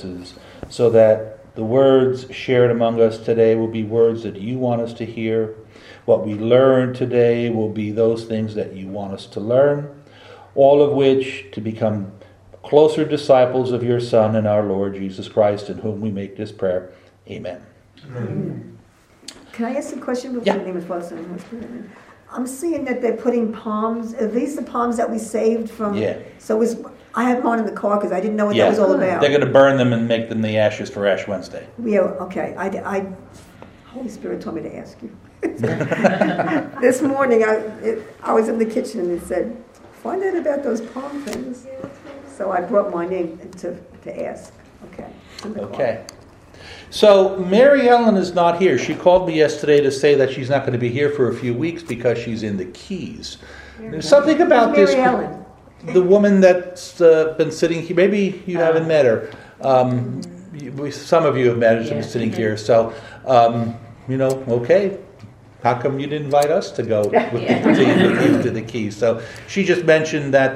so that the words shared among us today will be words that you want us to hear. What we learn today will be those things that you want us to learn, all of which to become closer disciples of your Son and our Lord Jesus Christ, in whom we make this prayer. Amen. Amen. Can I ask a question? Yeah. The name is Father, Son, and Holy Spirit. I'm seeing that they're putting palms. Are these the palms that we saved from? Yeah. So I have mine in the car because I didn't know what that was all about. They're going to burn them and make them the ashes for Ash Wednesday. Yeah. Okay. Holy Spirit told me to ask you. This morning I was in the kitchen and it said, find out about those palm things. So I brought mine in to ask. Okay. Okay. So Mary Ellen is not here. She called me yesterday to say that she's not going to be here for a few weeks because she's in the Keys. There's something about Mary this. Ellen. The woman that's been sitting here. Maybe you haven't met her. Some of you have met her. She's been sitting here. So, okay. How come you didn't invite us to go to the Keys? So she just mentioned that.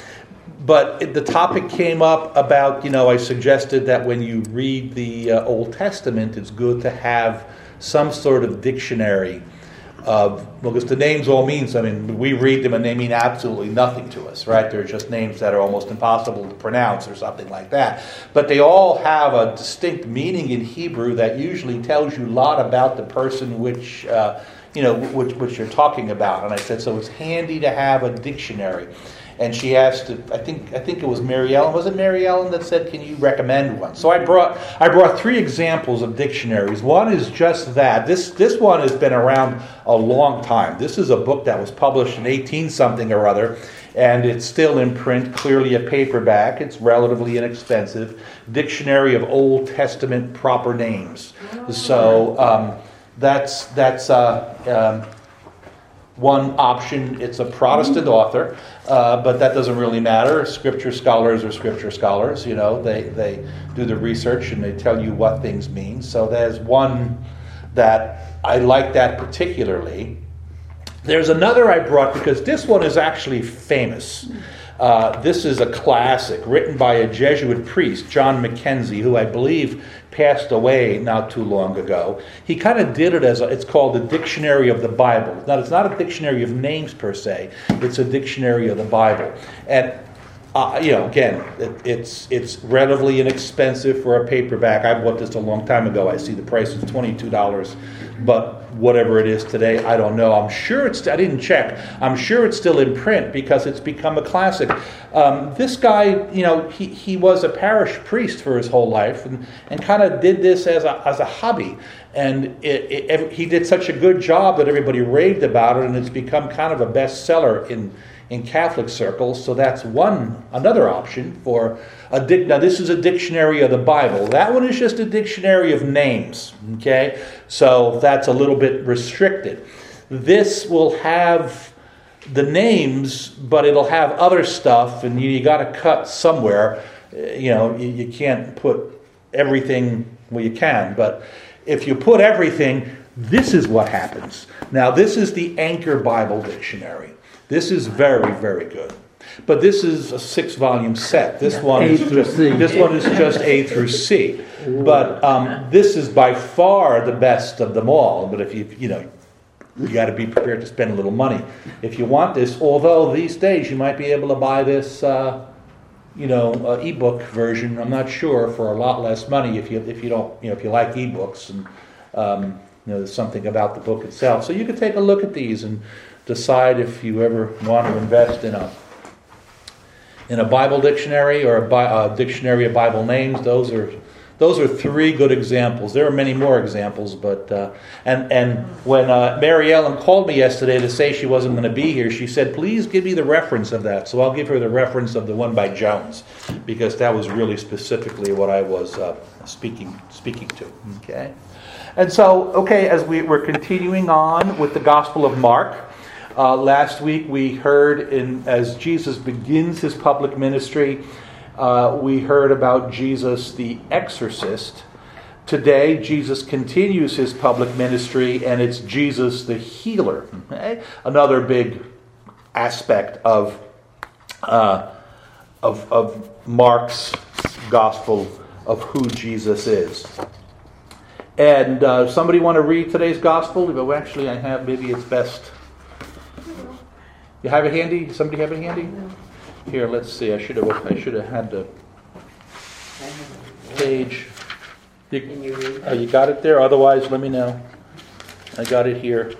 But the topic came up about, I suggested that when you read the Old Testament, it's good to have some sort of dictionary because the names all mean something. We read them and they mean absolutely nothing to us, right? They're just names that are almost impossible to pronounce or something like that. But they all have a distinct meaning in Hebrew that usually tells you a lot about the person which you're talking about. And I said, so it's handy to have a dictionary. And she asked, I think it was Mary Ellen. Was it Mary Ellen that said, can you recommend one? So I brought 3 examples of dictionaries. One is just that. This one has been around a long time. This is a book that was published in 18-something or other, and it's still in print, clearly a paperback. It's relatively inexpensive. Dictionary of Old Testament Proper Names. So that's one option. It's a Protestant author, but that doesn't really matter. Scripture scholars are scripture scholars. They do the research and they tell you what things mean. So there's one that I like that particularly. There's another I brought because this one is actually famous. This is a classic written by a Jesuit priest, John Mackenzie, who I believe passed away not too long ago. He kind of did it it's called the Dictionary of the Bible. Now, it's not a dictionary of names per se. It's a dictionary of the Bible. And, again, it's relatively inexpensive for a paperback. I bought this a long time ago. I see the price is $22. But whatever it is today, I don't know. I'm sure I didn't check. I'm sure it's still in print because it's become a classic. This guy, he was a parish priest for his whole life and kind of did this as a hobby. And he did such a good job that everybody raved about it, and it's become kind of a bestseller in Catholic circles. So that's another option for now this is a dictionary of the Bible. That one is just a dictionary of names. Okay, so that's a little bit restricted. This will have the names, but it'll have other stuff, and you got to cut somewhere. You can't put everything. Well, you can, but if you put everything, this is what happens. Now, this is the Anchor Bible Dictionary. This is very, very good. But this is a 6-volume set. This one is just A through C. But this is by far the best of them all. But if you got to be prepared to spend a little money if you want this. Although these days you might be able to buy this, ebook version. I'm not sure, for a lot less money if you don't, if you like ebooks and there's something about the book itself. So you could take a look at these and decide if you ever want to invest in a Bible dictionary or a dictionary of Bible names. Those are 3 good examples. There are many more examples, but and when Mary Ellen called me yesterday to say she wasn't going to be here, she said, "Please give me the reference of that." So I'll give her the reference of the one by Jones, because that was really specifically what I was speaking to. Okay, and so as we're continuing on with the Gospel of Mark. Last week we heard, as Jesus begins his public ministry, we heard about Jesus the exorcist. Today, Jesus continues his public ministry, and it's Jesus the healer. Okay? Another big aspect of Mark's gospel of who Jesus is. And somebody want to read today's gospel? Well, actually, I have. Maybe it's best. You have it handy? Somebody have it handy? No. Here, let's see. I should have had the page. You got it there? Otherwise, let me know. I got it here.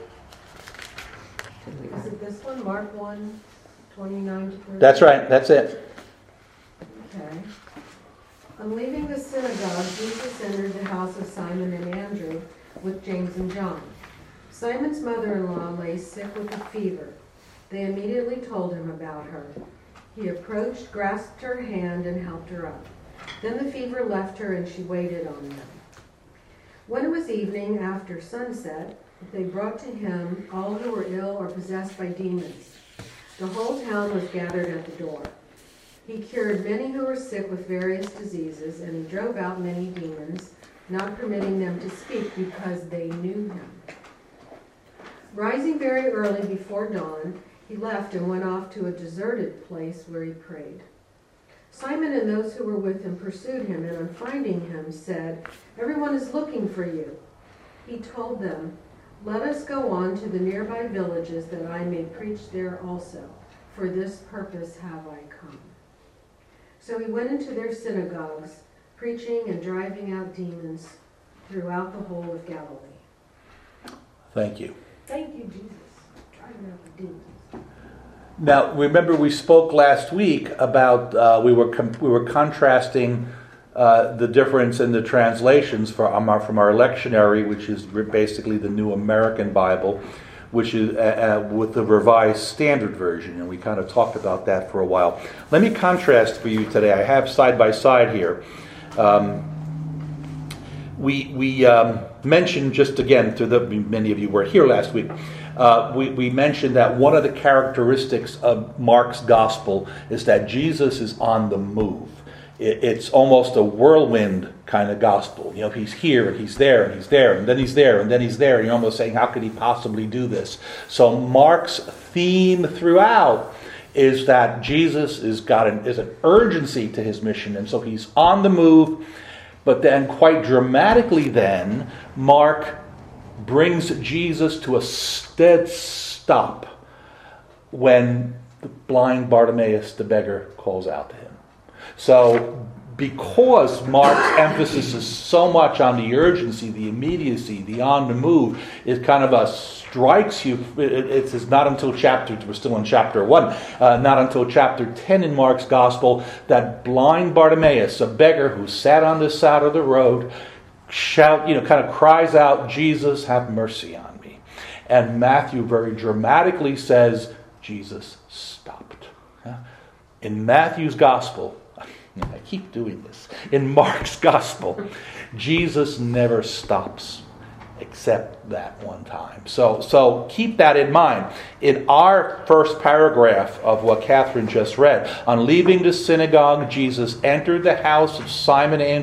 Is it this one, Mark 1, 29 to 30? That's right. That's it. Okay. On leaving the synagogue, Jesus entered the house of Simon and Andrew with James and John. Simon's mother-in-law lay sick with a fever. They immediately told him about her. He approached, grasped her hand, and helped her up. Then the fever left her, and she waited on them. When it was evening, after sunset, they brought to him all who were ill or possessed by demons. The whole town was gathered at the door. He cured many who were sick with various diseases, and he drove out many demons, not permitting them to speak because they knew him. Rising very early before dawn, he left and went off to a deserted place where he prayed. Simon and those who were with him pursued him, and on finding him said, "Everyone is looking for you." He told them, "Let us go on to the nearby villages that I may preach there also. For this purpose have I come." So he went into their synagogues, preaching and driving out demons throughout the whole of Galilee. Thank you. Thank you, Jesus. Driving out the demons. Now, remember we spoke last week about we were contrasting the difference in the translations from our lectionary, which is basically the New American Bible, which is with the Revised Standard Version, and we kind of talked about that for a while. Let me contrast for you today. I have side by side here. We mentioned, just again, many of you were here last week. We mentioned that one of the characteristics of Mark's gospel is that Jesus is on the move. It's almost a whirlwind kind of gospel. You know, he's here and he's there and he's there and then he's there and then he's there. And you're almost saying, how could he possibly do this? So Mark's theme throughout is that Jesus is an urgency to his mission, and so he's on the move. But then, quite dramatically, then Mark brings Jesus to a dead stop when the blind Bartimaeus, the beggar, calls out to him. So, because Mark's emphasis is so much on the urgency, the immediacy, the on the move, it kind of strikes you. It's not until we're still in chapter 1, not until chapter 10 in Mark's gospel, that blind Bartimaeus, a beggar who sat on the side of the road, kind of cries out, "Jesus, have mercy on me." And Matthew very dramatically says, Jesus stopped. In Matthew's gospel, I keep doing this. In Mark's gospel, Jesus never stops except that one time. So keep that in mind. In our first paragraph of what Catherine just read, on leaving the synagogue, Jesus entered the house of Simon and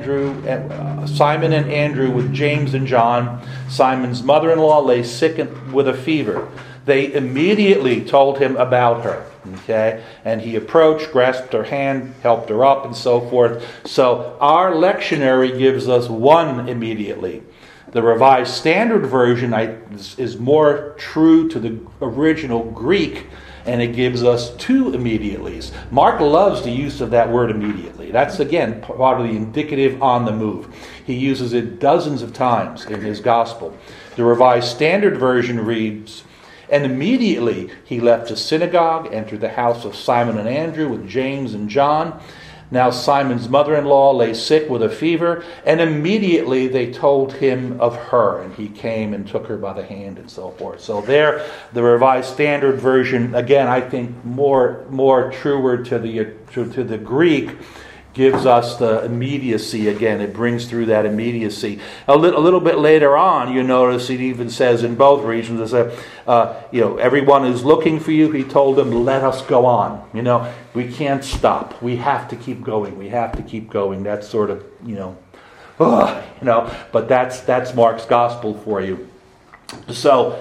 Andrew with James and John. Simon's mother-in-law lay sick with a fever. They immediately told him about her. Okay, and he approached, grasped her hand, helped her up, and so forth. So our lectionary gives us one immediately. The Revised Standard Version is more true to the original Greek, and it gives us two immediatelys. Mark loves the use of that word immediately. That's, again, part of the indicative on the move. He uses it dozens of times in his gospel. The Revised Standard Version reads, "And immediately he left the synagogue, entered the house of Simon and Andrew with James and John. Now Simon's mother-in-law lay sick with a fever, and immediately they told him of her, and he came and took her by the hand," and so forth. So there, the Revised Standard Version, again, I think more truer to the Greek, gives us the immediacy again. It brings through that immediacy. A little bit later on, you notice it even says in both regions, everyone is looking for you. He told them, "Let us go on." We can't stop. We have to keep going. We have to keep going. That's sort of, but that's Mark's gospel for you. So,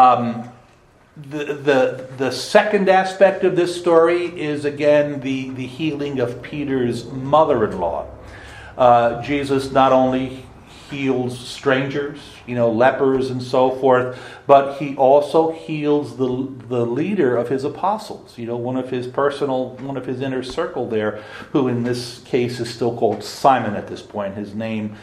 The second aspect of this story is, again, the healing of Peter's mother-in-law. Jesus not only heals strangers, lepers and so forth, but he also heals the leader of his apostles, one of his inner circle there, who in this case is still called Simon at this point. His name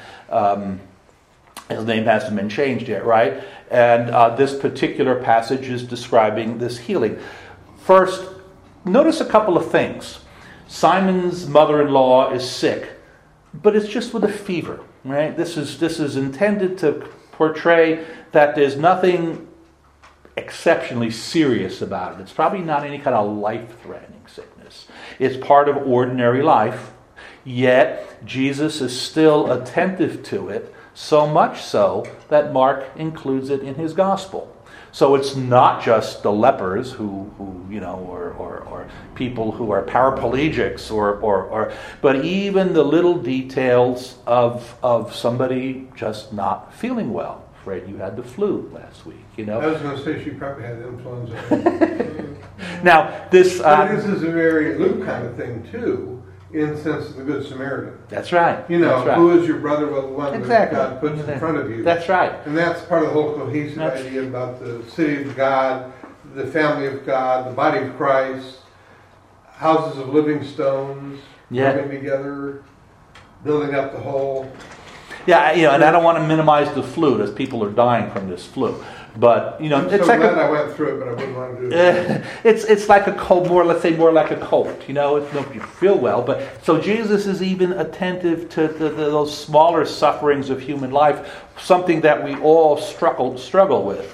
hasn't been changed yet, right? And this particular passage is describing this healing. First, notice a couple of things. Simon's mother-in-law is sick, but it's just with a fever, right? This is intended to portray that there's nothing exceptionally serious about it. It's probably not any kind of life-threatening sickness. It's part of ordinary life, yet Jesus is still attentive to it, so much so that Mark includes it in his gospel. So it's not just the lepers who or people who are paraplegics but even the little details of somebody just not feeling well. Fred, you had the flu last week, I was going to say she probably had influenza. Now this this is a very Luke kind of thing too, in the sense of the Good Samaritan. That's right. That's right. Who is your brother? Well, the one exactly. that God puts in front of you. That's right. And that's part of the whole cohesive idea about the city of God, the family of God, the body of Christ, houses of living stones, coming together, building up the whole. Yeah, and I don't want to minimize the flu, as people are dying from this flu. But I'm so glad I went through it, but I wouldn't want to do it. It's like a cold, more like a cold. It's you feel well, but so Jesus is even attentive to those smaller sufferings of human life, something that we all struggle with.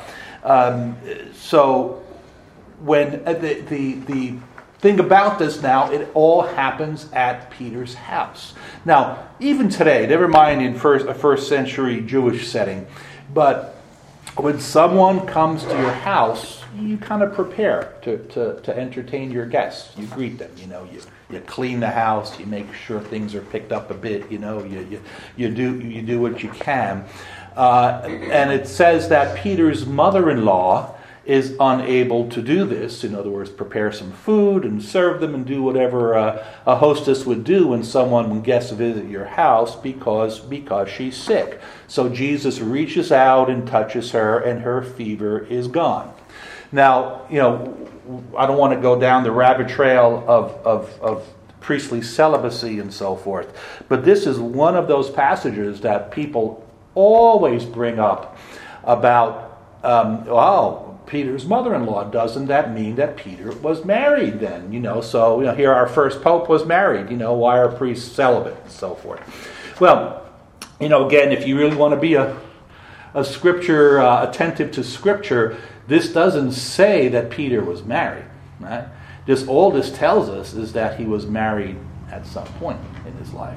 So when the thing about this now, it all happens at Peter's house. Now, even today, never mind in a first century Jewish setting, but when someone comes to your house, you kind of prepare to entertain your guests. You greet them, you clean the house, you make sure things are picked up a bit, you do what you can. And it says that Peter's mother-in-law is unable to do this. In other words, prepare some food and serve them and do whatever a hostess would do when guests visit your house because she's sick. So Jesus reaches out and touches her, and her fever is gone. Now, I don't want to go down the rabbit trail of priestly celibacy and so forth, but this is one of those passages that people always bring up about, Peter's mother-in-law. Doesn't that mean that Peter was married then? So here our first pope was married. Why are priests celibate and so forth? Well, again, if you really want to be a scripture attentive to scripture, this doesn't say that Peter was married. Right? All this tells us is that he was married at some point in his life.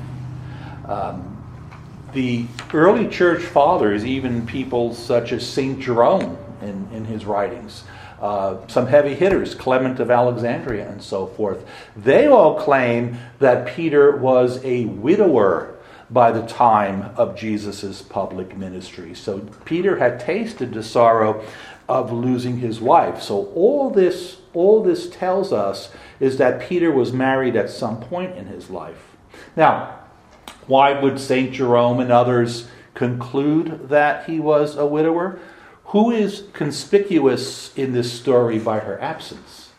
The early church fathers, even people such as St. Jerome in his writings, some heavy hitters, Clement of Alexandria and so forth, they all claim that Peter was a widower by the time of Jesus' public ministry. So Peter had tasted the sorrow of losing his wife. So all this tells us is that Peter was married at some point in his life. Now, why would St. Jerome and others conclude that he was a widower? Who is conspicuous in this story by her absence?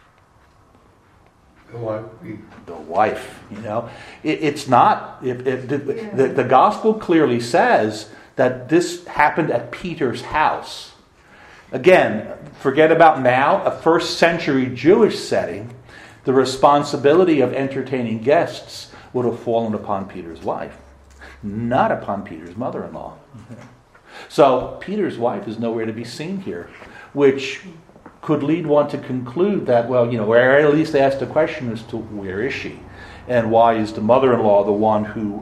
The wife. The wife, It's not. The gospel clearly says that this happened at Peter's house. Again, forget about now, a first century Jewish setting. The responsibility of entertaining guests would have fallen upon Peter's wife, not upon Peter's mother-in-law. So Peter's wife is nowhere to be seen here, which could lead one to conclude that, or at least ask the question as to where is she, and why is the mother-in-law the one who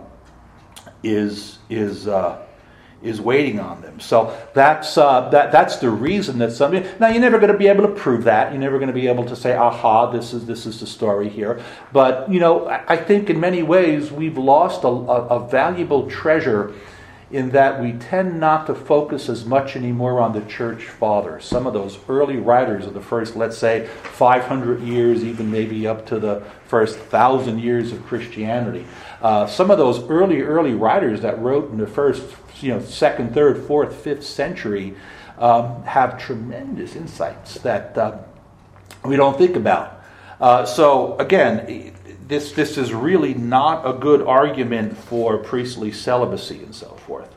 is waiting on them. So that's the reason that somebody. Now you're never going to be able to prove that. You're never going to be able to say, "Aha, this is the story here." But I think in many ways we've lost a valuable treasure in that we tend not to focus as much anymore on the church fathers. Some of those early writers of the first, let's say, 500 years, even maybe up to the first 1,000 years of Christianity. Some of those early writers that wrote in the first, second, third, fourth, fifth century have tremendous insights that we don't think about. So again, this is really not a good argument for priestly celibacy and so forth.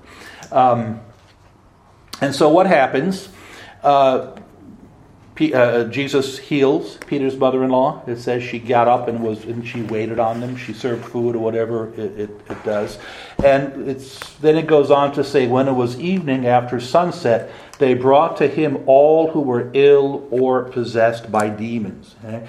And so what happens? Jesus heals Peter's mother-in-law. It says she got up and she waited on them. She served food or whatever it does. And then it goes on to say, when it was evening after sunset, they brought to him all who were ill or possessed by demons. Okay?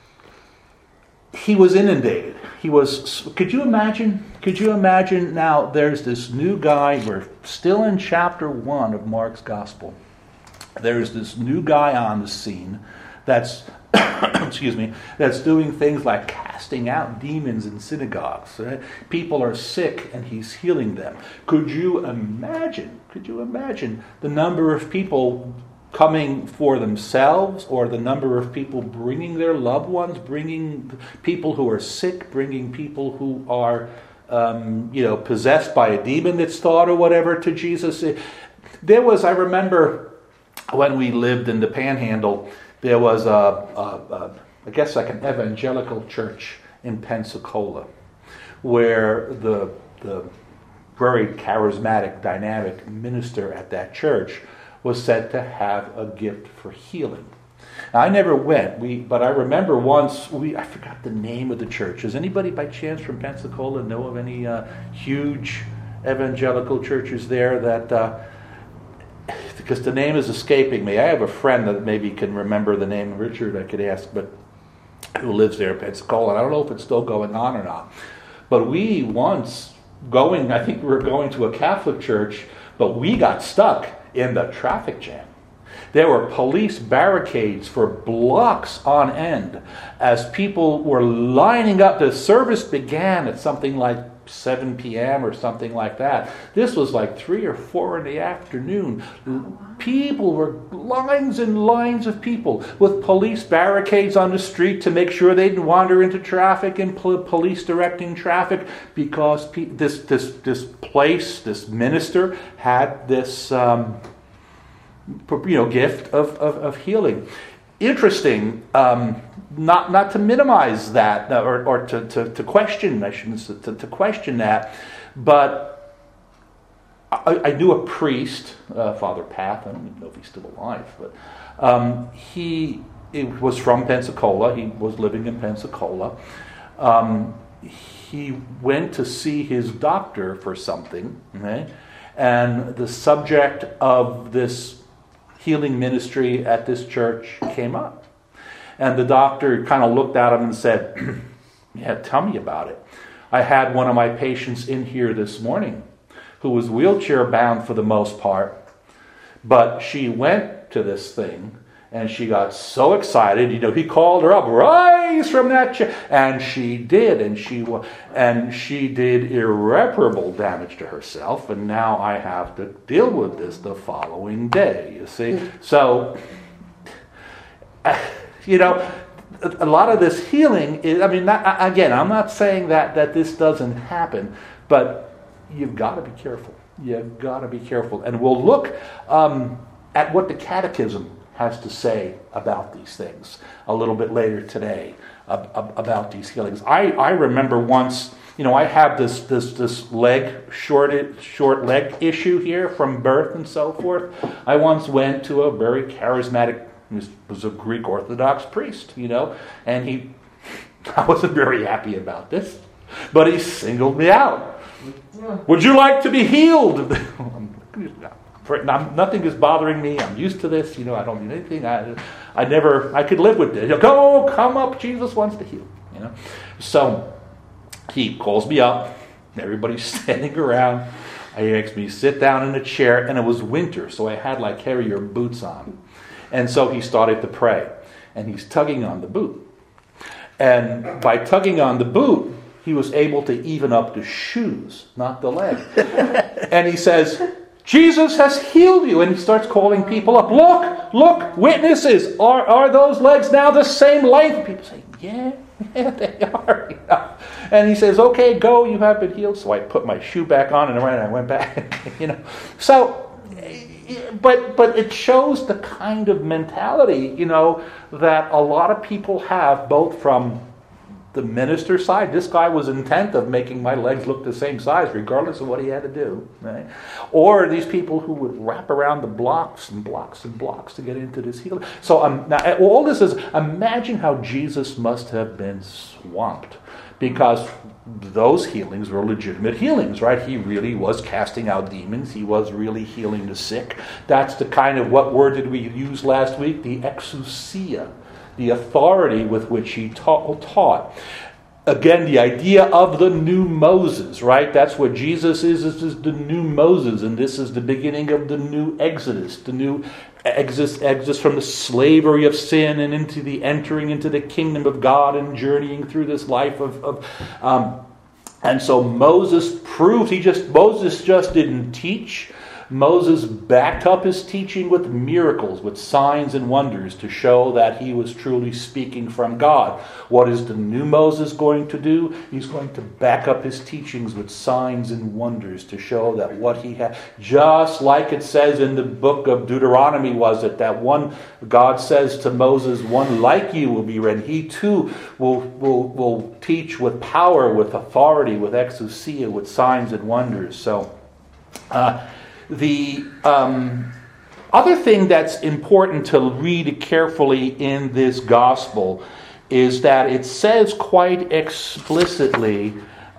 He was inundated. Could you imagine now there's this new guy, we're still in chapter 1 of Mark's Gospel. There's this new guy on the scene that's that's doing things like casting out demons in synagogues. Right? People are sick and he's healing them. Could you imagine the number of people coming for themselves, or the number of people bringing their loved ones, bringing people who are sick, bringing people who are possessed by a demon that's thought or whatever to Jesus? I remember when we lived in the Panhandle, there was I guess like an evangelical church in Pensacola, where the very charismatic, dynamic minister at that church was said to have a gift for healing. Now, I never went, but I remember once, I forgot the name of the church. Does anybody by chance from Pensacola know of any huge evangelical churches there that... because the name is escaping me. I have a friend that maybe can remember the name, Richard, I could ask, but who lives there in Pensacola. I don't know if it's still going on or not. But we once I think we were going to a Catholic church, but we got stuck in the traffic jam. There were police barricades for blocks on end as people were lining up. The service began at something like 7 p.m. or something like that. This was like 3 or 4 in the afternoon. People were lines and lines of people with police barricades on the street to make sure they didn't wander into traffic, and police directing traffic, because this place, this minister had this gift of healing. Interesting. Not to minimize that or to question. I shouldn't say to question that, but I knew a priest, Father Path. I don't even know if he's still alive, but he was from Pensacola. He was living in Pensacola. He went to see his doctor for something, okay? And the subject of this healing ministry at this church came up. And the doctor kind of looked at him and said, yeah, tell me about it. I had one of my patients in here this morning who was wheelchair bound for the most part, but she went to this thing and she got so excited. He called her up, rise from that chair. And she did, and she did irreparable damage to herself, and now I have to deal with this the following day, you see. So, a lot of this healing is, I'm not saying that this doesn't happen, but you've got to be careful. You've got to be careful. And we'll look at what the Catechism has to say about these things a little bit later today, about these healings. I remember once, I have this short leg issue here from birth and so forth. I once went to a very charismatic, was a Greek Orthodox priest, and I wasn't very happy about this, but he singled me out. Would you like to be healed? Nothing is bothering me. I'm used to this. I don't need anything. I could live with this. Come up. Jesus wants to heal. So he calls me up. Everybody's standing around. He makes me sit down in a chair, and it was winter, so I had like carrier boots on. And so he started to pray, and he's tugging on the boot. And by tugging on the boot, he was able to even up the shoes, not the leg. And he says, Jesus has healed you. And he starts calling people up. Look, witnesses. Are those legs now the same length? People say, yeah, they are. You know? And he says, okay, go, you have been healed. So I put my shoe back on and I went back. You know. So, but it shows the kind of mentality, you know, that a lot of people have, both from the minister side. This guy was intent of making my legs look the same size, regardless of what he had to do. Right? Or these people who would wrap around the blocks and blocks and blocks to get into this healing. So now, all this is, imagine how Jesus must have been swamped, because those healings were legitimate healings, right? He really was casting out demons. He was really healing the sick. That's the kind of, what word did we use last week? The exousia, the authority with which he taught. Again, the idea of the new Moses, right? That's what Jesus is. This is the new Moses, and this is the beginning of the new Exodus, the new exodus from the slavery of sin and into the entering into the kingdom of God and journeying through this life and so Moses proved, Moses just didn't teach. Moses backed up his teaching with miracles, with signs and wonders to show that he was truly speaking from God. What is the new Moses going to do? He's going to back up his teachings with signs and wonders to show that what he had, just like it says in the book of Deuteronomy, was it that one, God says to Moses, one like you will be ready. He too will teach with power, with authority, with exousia, with signs and wonders. So, the other thing that's important to read carefully in this gospel is that it says quite explicitly,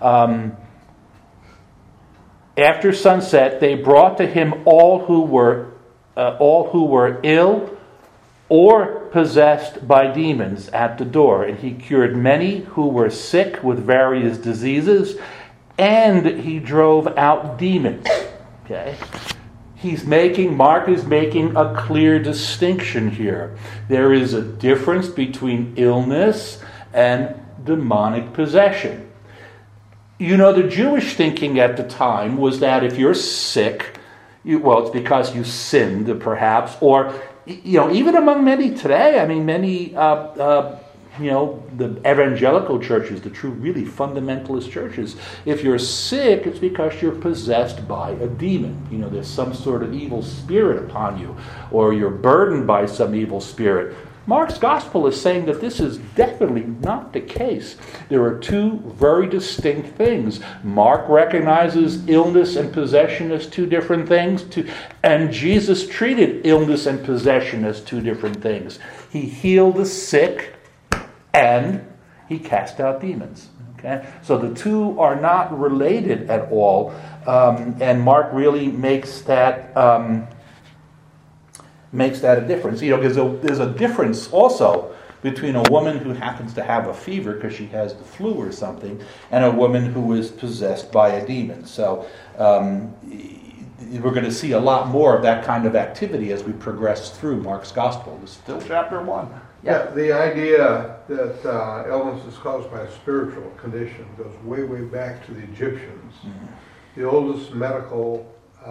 after sunset, they brought to him all who were ill or possessed by demons at the door, and he cured many who were sick with various diseases, and he drove out demons. Okay, Mark is making a clear distinction here. There is a difference between illness and demonic possession. You know, the Jewish thinking at the time was that if you're sick, it's because you sinned, perhaps, or, even among many today, many the evangelical churches, the true, really fundamentalist churches, if you're sick, it's because you're possessed by a demon. There's some sort of evil spirit upon you, or you're burdened by some evil spirit. Mark's gospel is saying that this is definitely not the case. There are two very distinct things. Mark recognizes illness and possession as two different things, and Jesus treated illness and possession as two different things. He healed the sick, and he cast out demons. Okay, so the two are not related at all, and Mark really makes that a difference. There's a difference also between a woman who happens to have a fever because she has the flu or something, and a woman who is possessed by a demon. So we're going to see a lot more of that kind of activity as we progress through Mark's gospel. It's still chapter 1. Yeah, the idea that illness is caused by a spiritual condition goes way, way back to the Egyptians. Mm-hmm. The oldest medical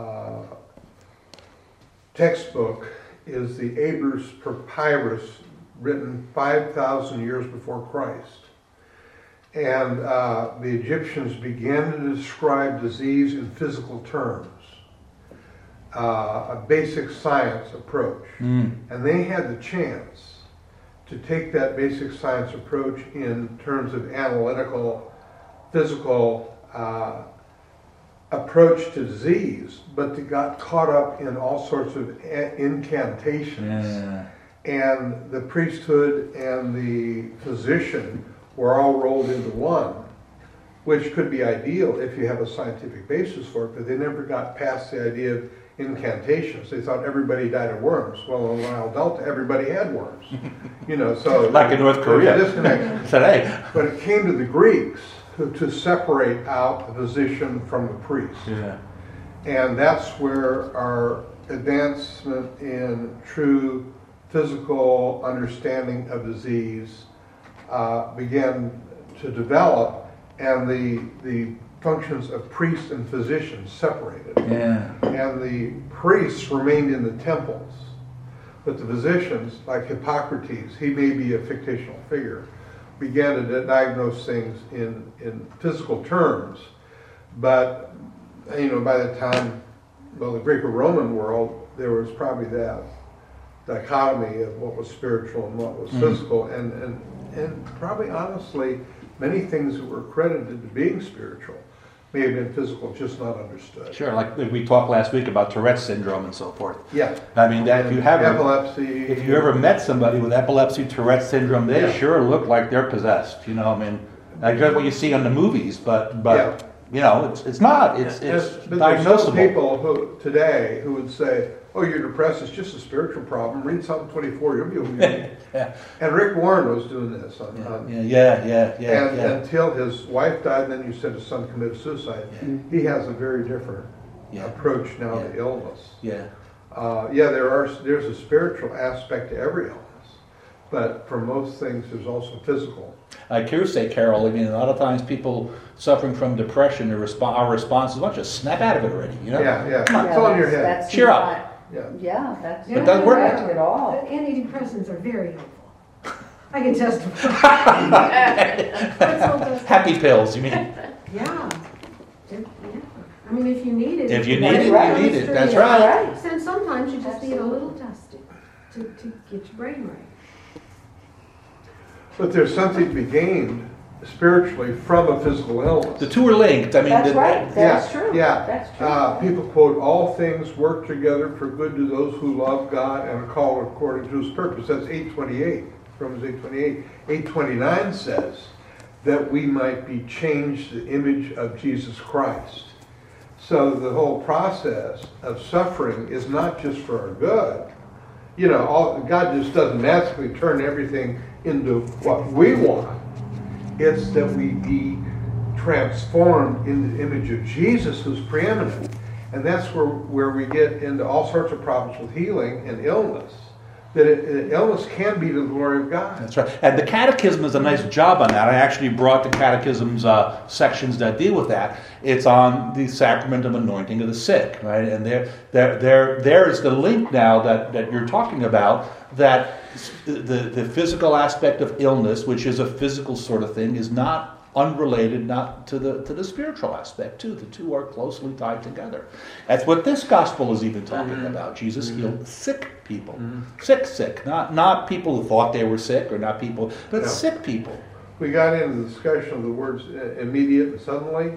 textbook is the Ebers Papyrus, written 5,000 years before Christ. And the Egyptians began to describe disease in physical terms, a basic science approach. And they had the chance to take that basic science approach in terms of analytical, physical approach to disease, but they got caught up in all sorts of incantations. Yeah. And the priesthood and the physician were all rolled into one, which could be ideal if you have a scientific basis for it, but they never got past the idea of incantations. They thought everybody died of worms. Well, in Nile Delta, everybody had worms. So like in North Korea today. But it came to the Greeks to separate out the physician from the priest. Yeah. And that's where our advancement in true physical understanding of disease began to develop, and the functions of priests and physicians separated. Yeah. And the priests remained in the temples. But the physicians, like Hippocrates, he may be a fictional figure, began to diagnose things in physical terms. But, by the time, the Greco-Roman world, there was probably that dichotomy of what was spiritual and what was physical. And probably, honestly, many things that were credited to being spiritual may have been physical, just not understood. Sure, like we talked last week about Tourette's syndrome and so forth. Yeah. I mean, that if you have epilepsy. If you ever met somebody with epilepsy, Tourette's syndrome, they Yeah. sure look like they're possessed. I get what you see on the movies, but it's not. It's But there's some diagnosable. people today who would say, "Oh, you're depressed. It's just a spiritual problem. Read Psalm 24. You'll be okay." Yeah. And Rick Warren was doing this Yeah. until his wife died, and then you said his son committed suicide. Yeah. He has a very different approach now to illness. Yeah. There's a spiritual aspect to every illness, but for most things, there's also physical. Like you say, Carol, a lot of times people suffering from depression, our response is, "Why don't you snap out of it already?" Yeah. It's all in your head. That's Cheer up. not- Yeah. Yeah, that's It doesn't work. not at all. Antidepressants are very helpful. I can testify. That's all just- Happy pills, you mean? Yeah. I mean, if you need it. If you let need it, you run need it. through That's your- right. And sometimes you just need a little dusting to get your brain right. But there's something to be gained spiritually from a physical illness. The two are linked. That's right. That's true. Yeah. That's true. People quote, "All things work together for good to those who love God and are called according to His purpose." That's 8:28, Romans 8:28. 8:29 says that we might be changed to the image of Jesus Christ. So the whole process of suffering is not just for our good. God just doesn't magically turn everything into what we want. It's that we be transformed in the image of Jesus, who's preeminent. And that's where we get into all sorts of problems with healing and illness. That illness can be to the glory of God. That's right. And the Catechism does a nice job on that. I actually brought the Catechism's sections that deal with that. It's on the sacrament of anointing of the sick, right? And there is the link now that you're talking about, that the physical aspect of illness, which is a physical sort of thing, is not unrelated not to the spiritual aspect too. The two are closely tied together. That's what this gospel is even talking about. Jesus healed sick people. Sick. Not people who thought they were sick, or not people, but sick people. We got into the discussion of the words immediate and suddenly.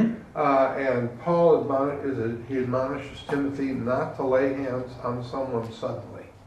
And Paul admonishes Timothy not to lay hands on someone suddenly.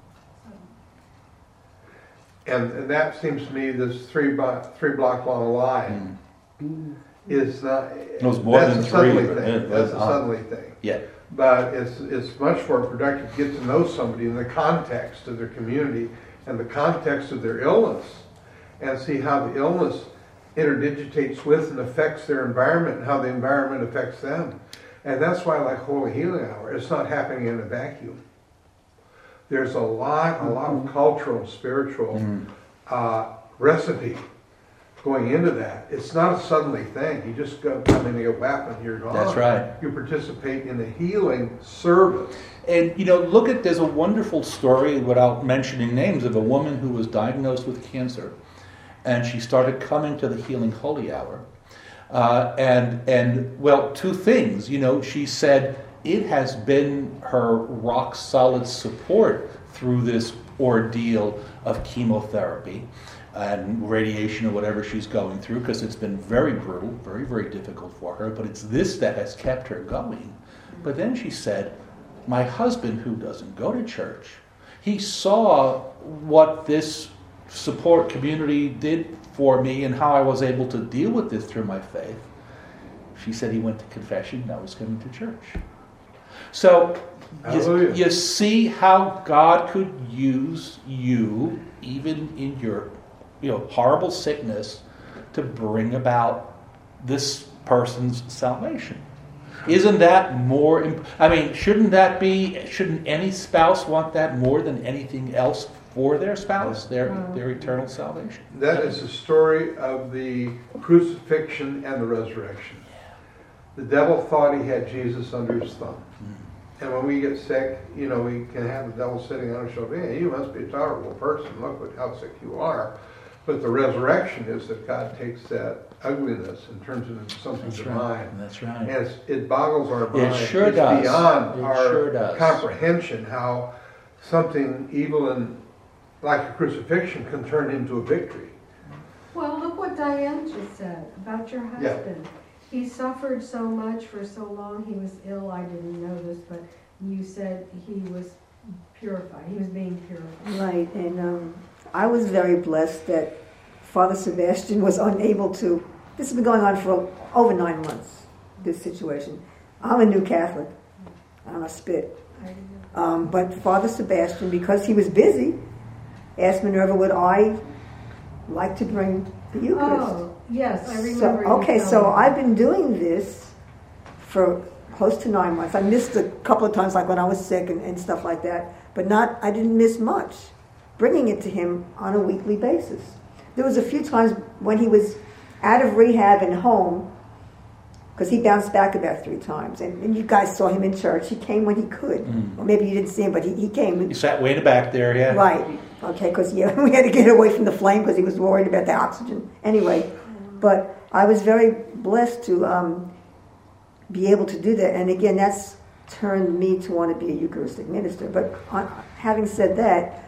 And that seems to me, this three block long line is not. It was more than a three. suddenly thing. That's a suddenly thing. Yeah. But it's much more productive to get to know somebody in the context of their community and the context of their illness, and see how the illness interdigitates with and affects their environment, and how the environment affects them. And that's why I like Holy Healing Hour. It's not happening in a vacuum. There's a lot of cultural and spiritual recipe going into that. It's not a suddenly thing. You just go come in and get whapped and you're gone. That's right. You participate in a healing service. And there's a wonderful story, without mentioning names, of a woman who was diagnosed with cancer, and she started coming to the Healing Holy Hour. Two things. She said it has been her rock solid support through this ordeal of chemotherapy and radiation or whatever she's going through, because it's been very brutal, very, very difficult for her, but it's this that has kept her going. But then she said, my husband, who doesn't go to church, he saw what this support community did for me and how I was able to deal with this through my faith. She said he went to confession, now he's coming to church. So you see how God could use you, even in your horrible sickness, to bring about this person's salvation. Isn't that more? Shouldn't any spouse want that more than anything else for their spouse, their eternal salvation? That is the story of the crucifixion and the resurrection. The devil thought he had Jesus under his thumb. And when we get sick, we can have the devil sitting on our shoulder. Yeah, you must be a terrible person. Look how sick you are. But the resurrection is that God takes that ugliness and turns it into something divine. That's right. And it boggles our mind. It sure does. It's beyond our sure does. comprehension how something evil and like a crucifixion can turn into a victory. Well, look what Diane just said about your husband. He suffered so much for so long. He was ill. I didn't know this, but you said he was purified. He was being purified. Right, and I was very blessed that Father Sebastian was unable to. This has been going on for over 9 months, this situation. I'm a new Catholic. I'm a spit. But Father Sebastian, because he was busy, asked Minerva, would I like to bring the Eucharist? Oh, yes, I remember. So I've been doing this for close to 9 months. I missed a couple of times, like when I was sick and stuff like that, but I didn't miss much, bringing it to him on a weekly basis. There was a few times when he was out of rehab and home, because he bounced back about 3 times. And you guys saw him in church. He came when he could. Or maybe you didn't see him, but he came. He sat way in the back there, yeah. Right. Okay, because we had to get away from the flame because he was worried about the oxygen. Anyway, but I was very blessed to be able to do that. And again, that's turned me to want to be a Eucharistic minister. But having said that,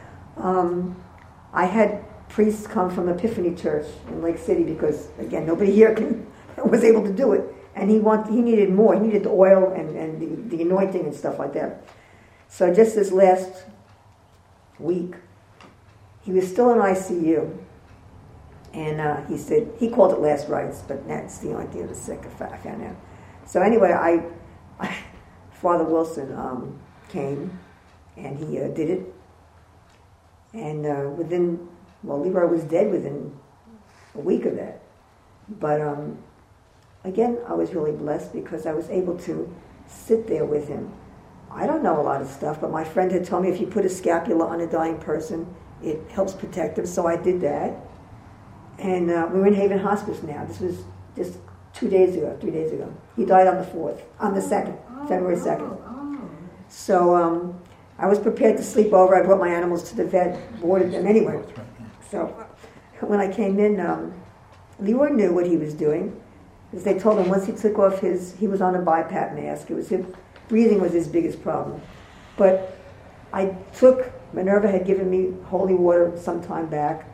I had priests come from Epiphany Church in Lake City because, again, nobody here was able to do it. And he needed more. He needed the oil and the anointing and stuff like that. So just this last week, he was still in ICU. And he said, he called it last rites, but that's the only thing that was sick, I found out. So anyway, Father Wilson came, and he did it. And Leroy was dead within a week of that. But again, I was really blessed because I was able to sit there with him. I don't know a lot of stuff, but my friend had told me if you put a scapula on a dying person, it helps protect them, so I did that. And we're in Haven Hospice now. This was just 3 days ago. He died on the 2nd, February 2nd. So I was prepared to sleep over. I brought my animals to the vet, boarded them anyway. So when I came in, Leroy knew what he was doing. Because they told him once he took off he was on a BiPAP mask. Breathing was his biggest problem. But Minerva had given me holy water some time back.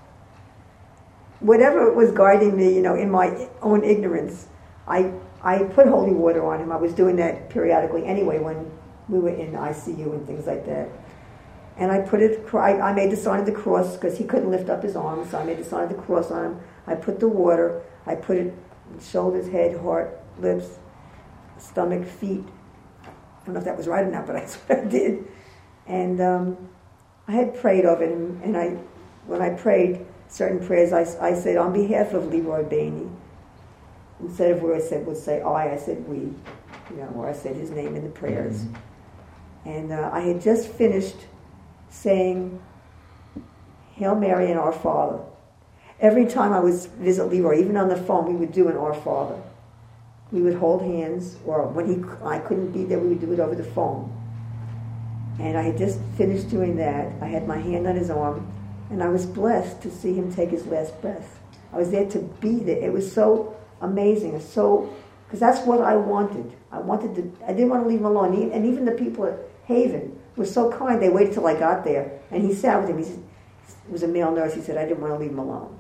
Whatever was guiding me, in my own ignorance, I put holy water on him. I was doing that periodically anyway when we were in ICU and things like that. And I made the sign of the cross because he couldn't lift up his arms, so I made the sign of the cross on him. I put the water, I put it on shoulders, head, heart, lips, stomach, feet. I don't know if that was right or not, but that's what I did. And I had prayed over him, and when I prayed certain prayers, I said, on behalf of Leroy Bainey, instead of where I would say I said we, or I said his name in the prayers. And I had just finished saying Hail Mary and Our Father. Every time I would visit Leroy, even on the phone, we would do an Our Father. We would hold hands, or when I couldn't be there, we would do it over the phone. And I had just finished doing that. I had my hand on his arm, and I was blessed to see him take his last breath. I was there to be there. It was so amazing, because that's what I wanted. I didn't want to leave him alone. And even the people at Haven were so kind. They waited till I got there, and he sat with him. He was a male nurse. He said, I didn't want to leave him alone.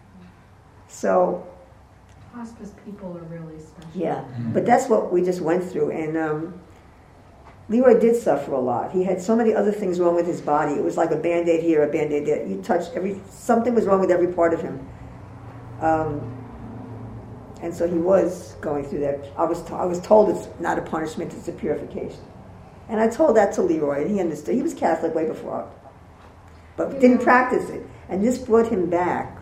So, hospice people are really special. Yeah, but that's what we just went through. And Leroy did suffer a lot. He had so many other things wrong with his body. It was like a Band-Aid here, a Band-Aid there. You touched something was wrong with every part of him. And so he was going through that. I was told it's not a punishment, it's a purification. And I told that to Leroy, and he understood. He was Catholic way before, but didn't practice it. And this brought him back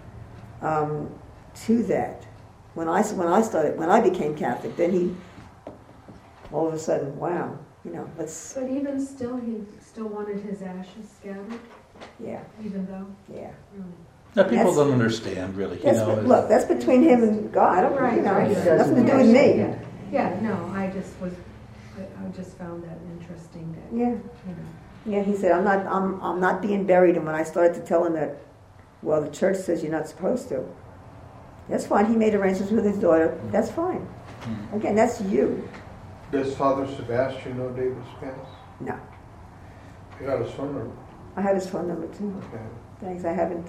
to that. When I became Catholic, then he, all of a sudden, wow, let's... But even still, he still wanted his ashes scattered? Yeah. Even though? Yeah. Really? Now, people don't understand, really. Look, that's between him and God. I don't, Right. nothing to do with me. Yeah, no, I just found that interesting that, Yeah. you know. Yeah, he said, I'm not being buried. And when I started to tell him that, well, the church says you're not supposed to. That's fine. He made arrangements with his daughter. That's fine. Again, that's you. Does Father Sebastian know Davis Pass? No. You got his phone number. I have his phone number too. Okay. Thanks. I haven't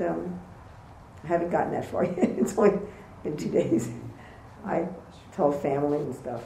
gotten that far yet. It's only been 2 days. I told family and stuff.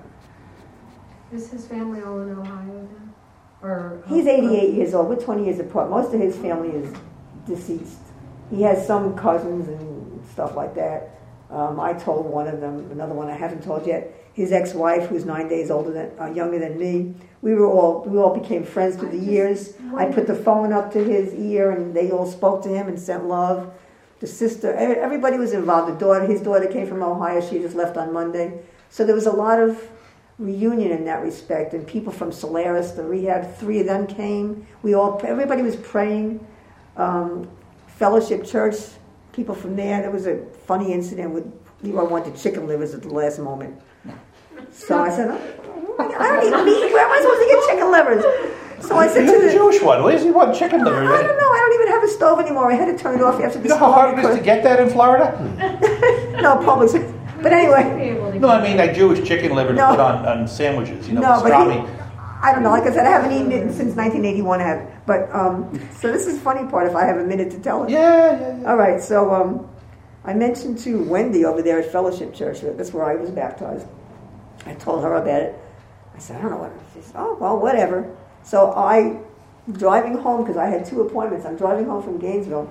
But, Is his family all in Ohio then? Or he's 88 years old. We're 20 years apart. Most of his family is deceased. He has some cousins and stuff like that. I told one of them, another one I haven't told yet. His ex-wife, who's 9 days younger than me, we all became friends through the years. I put the phone up to his ear, and they all spoke to him and sent love. The sister, everybody was involved. His daughter came from Ohio. She just left on Monday, so there was a lot of reunion in that respect. And people from Solaris, the rehab, 3 of them came. Everybody was praying. Fellowship Church, people from there. There was a funny incident with Leroy wanted chicken livers at the last moment. So I said, I don't eat meat. Where am I supposed to get chicken livers? So I said to the Jewish one. Where's he want chicken livers? I don't know. I don't even have a stove anymore. I had to turn it off after this. You know how hard it is to get that in Florida? No, Publix. But anyway. No, I mean like Jewish chicken liver to put on sandwiches. You know, pastrami. I don't know. Like I said, I haven't eaten it since 1981. I haven't. But so this is the funny part. If I have a minute to tell it. Yeah. All right. So I mentioned to Wendy over there at Fellowship Church. That's where I was baptized. I told her about it. I said, I don't know what. She said, oh well, whatever. So I'm driving home because I had 2 appointments. I'm driving home from Gainesville,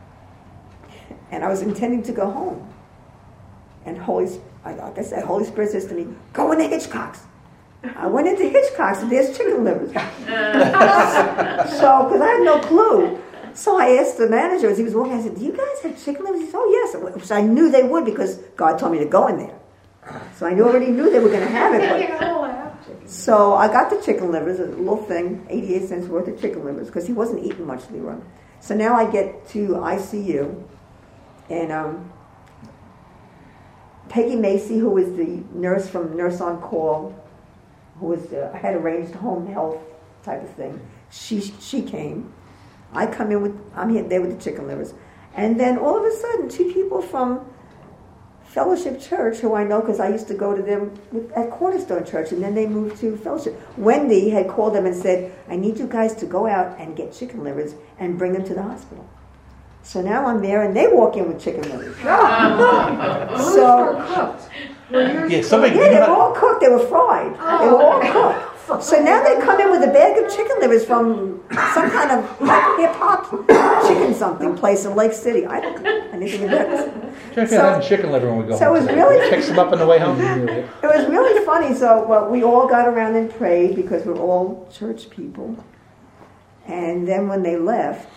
and I was intending to go home. And like I said, Holy Spirit says to me, "Go into Hitchcock's." I went into Hitchcock's, and there's chicken livers. So, because I had no clue. So I asked the manager as he was walking, I said, do you guys have chicken livers? He said, oh, yes. So I knew they would because God told me to go in there. So I already knew they were going to have it. But, so I got the chicken livers, a little thing, 88 cents worth of chicken livers, because he wasn't eating much, Leroy. So now I get to ICU, and Peggy Macy, who was the nurse from Nurse on Call, who had arranged home health type of thing, she came. I'm here there with the chicken livers. And then all of a sudden, 2 people from Fellowship Church, who I know because I used to go to them at Cornerstone Church, and then they moved to Fellowship. Wendy had called them and said, I need you guys to go out and get chicken livers and bring them to the hospital. So now I'm there, and they walk in with chicken livers. So, they were all cooked. They were fried. They were all cooked. So now they come in with a bag of chicken livers from some kind of hip-hop chicken something place in Lake City. I don't know anything about this. Check out chicken liver when we go so home. It was really Picks them up on the way home. It was really funny. So we all got around and prayed because we're all church people. And then when they left,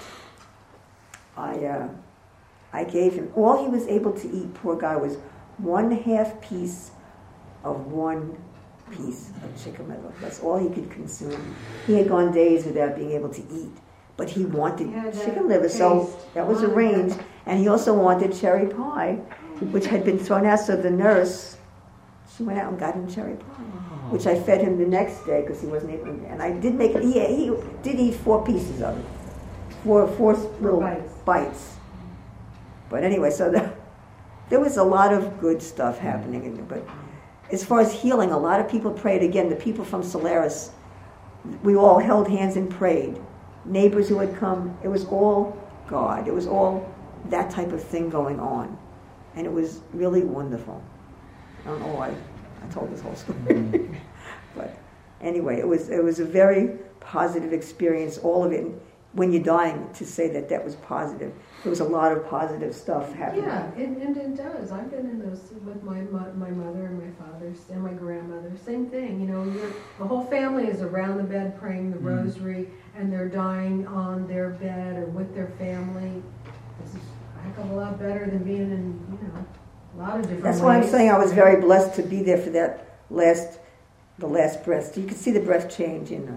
I gave him, all he was able to eat, poor guy, was 1/2 piece of 1 piece of chicken liver. That's all he could consume. He had gone days without being able to eat, but he wanted chicken liver, so that was arranged. And he also wanted cherry pie, which had been thrown out. So the nurse, she went out and got him cherry pie, which I fed him the next day because he wasn't able to. And I did make it. He did eat 4 pieces of it, four little bites. But anyway, so there was a lot of good stuff happening. But as far as healing, a lot of people prayed. Again, the people from Solaris, we all held hands and prayed. Neighbors who had come, it was all God. It was all that type of thing going on. And it was really wonderful. I don't know why I told this whole story. But anyway, it was a very positive experience, all of it. When you're dying, to say that was positive. There was a lot of positive stuff happening. Yeah, and it does. I've been in those with my mother and my father and my grandmother. Same thing, the whole family is around the bed praying the rosary, and they're dying on their bed or with their family. It's a heck of a lot better than being in, a lot of different That's ways. why I'm saying I was very blessed to be there for the last breath. You could see the breath change, yeah.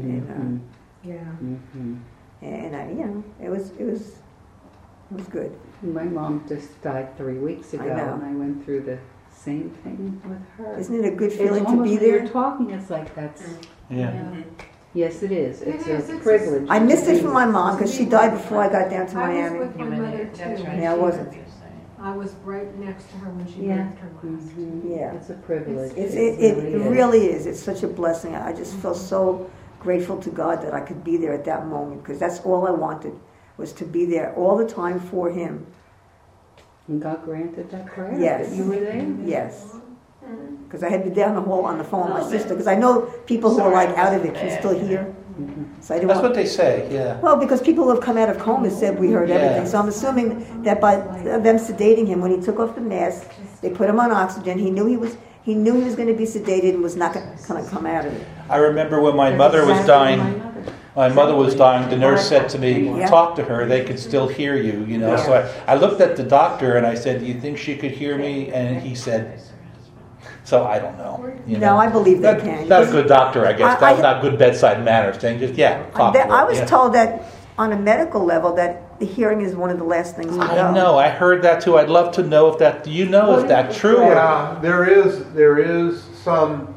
Mm-hmm. And it was good. My mom just died 3 weeks ago, I know. and I went through the Same thing with her. Isn't it a good It's feeling to almost be when you're there? talking, it's like that's, Yeah. yes, it is. It It's is. a It's privilege. I missed it from my mom because she died before I got down to I was Miami. with my mother too. Yeah, I wasn't. I was right next to her when she Yeah. left her last. Yeah. It's a privilege. It really is. It's such a blessing. I just feel so grateful to God that I could be there at that moment because that's all I wanted was to be there all the time for Him. And God granted that prayer. Yes. That you were there. Yes. Because I had been down the hall on the phone with my sister because I know people who are like out of it can still hear. So I didn't That's want, what they say, yeah. well, because people who have come out of coma said we heard everything. Yeah. So I'm assuming that by them sedating him, when he took off the mask, they put him on oxygen. He knew he was going to be sedated and was not going to come out of it. I remember when my That's mother was exactly dying. My mother was dying. The nurse said to me, Yeah. "Talk to her. They could still hear you." You know. So I looked at the doctor and I said, "Do you think she could hear me?" And he said, "So I don't know." You know? No, I believe they can. Not a good doctor, I guess. I- That's not good bedside manner. Saying just talk to her. I was Yeah. told that on a medical level that the hearing is one of the last things to go. I know. I heard that too. I'd love to know if that. Do you know if that's true? or- Yeah, there is some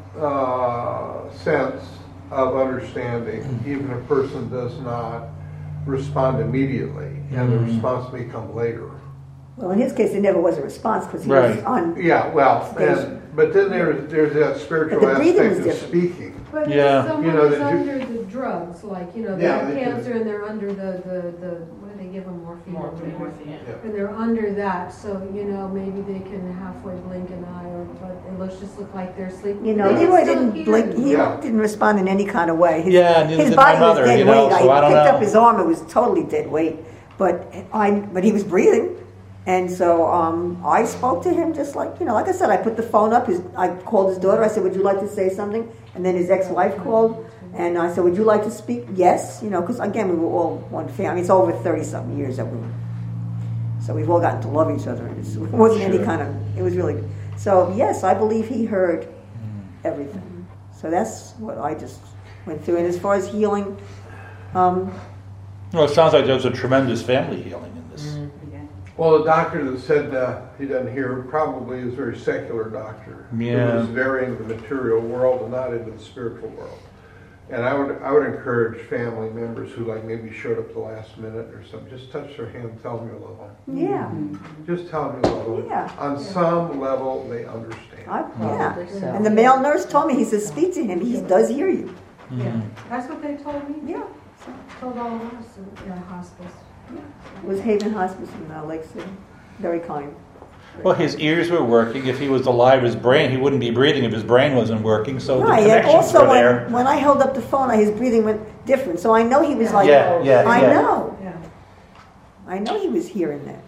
sense of understanding, even if a person does not respond immediately, and the response may come later. Well, in his case, there never was a response because he was Right. on. Yeah, well, Station. but then there's that spiritual But the breathing was aspect of different. speaking. But Yeah. if someone You know, is that you- under the drugs, like, they Yeah, have they do. cancer and they're under the what do they give them, morphine? or whatever. Yeah. And they're under that, so, maybe they can halfway blink an eye, but it looks just look like they're sleeping. You know, They can Leroy still didn't hear blink. you. He Yeah. didn't respond in any kind of way. His, Yeah, neither his did my body mother, was dead you know, weight. so I don't picked know. up his arm; it was totally dead weight. But he was breathing, and so I spoke to him just like like I said. I put the phone up. I called his daughter. I said, "Would you like to say something?" And then his ex-wife called, and I said, "Would you like to speak?" Yes, because again, we were all one family. It's over 30-something years that we were. So we've all gotten to love each other. It wasn't any kind of. It was really good. So yes, I believe he heard everything. So that's what I just went through. And as far as healing, Well, it sounds like there's a tremendous family healing in this. Well, the doctor that said he doesn't hear probably is a very secular doctor. Yeah. Who is very into the material world and not into the spiritual world. And I would encourage family members who maybe showed up the last minute or something, just touch their hand, tell them you love them. yeah, Just tell them you love them. Yeah. On some level, they understand. yeah. Probably so. And the male nurse told me, he says, speak to him. He does hear you. Yeah, that's what they told me. Yeah. Told all of us in hospice. It was Haven Hospice in Lake City. Very kind. Well, his ears were working. If he was alive, his brain, he wouldn't be breathing if his brain wasn't working. So Right. the And connections also, were there. when I held up the phone, his breathing went different. So I know he was like, Yeah. I know. Yeah. I know he was hearing that.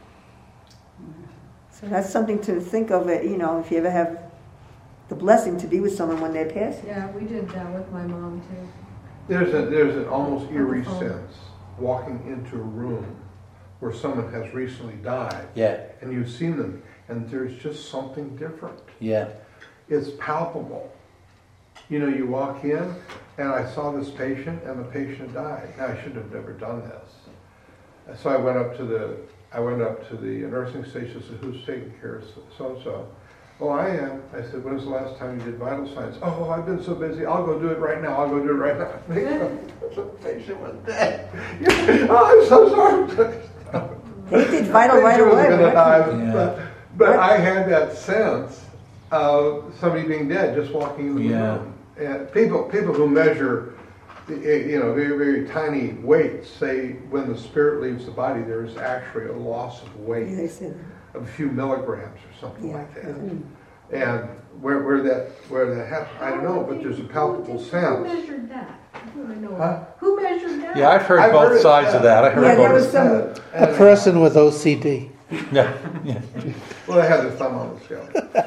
So that's something to think of, if you ever have the blessing to be with someone when they're passing. Yeah, we did that with my mom too. There's an almost eerie sense walking into a room where someone has recently died, Yeah, and you've seen them, and there's just something different. yeah. It's palpable. You walk in, and I saw this patient, and the patient died. Now, I should have never done this. So I went up to the nursing station and said, "Who's taking care of so-and-so?" "Oh, I am." I said, "When's the last time you did vital signs?" "Oh, I've been so busy. I'll go do it right now. I'll go do it right now." The patient was dead. "Oh, I'm so sorry." They did vital right Patient was away. gonna right? die, Yeah. but I had that sense of somebody being dead just walking in the Yeah. room. And people who measure, very, very tiny weights say when the spirit leaves the body, there is actually a loss of They weight said, of a few milligrams or something yeah. like that. And where that happened, I don't know, but there's a palpable Who sense. measured that? I know. Huh? Who measured that? Yeah, I've heard I've both heard it sides said. of that. I heard Yeah, there both. was some. A person with OCD. Yeah, yeah. Well, they had their thumb on the scale.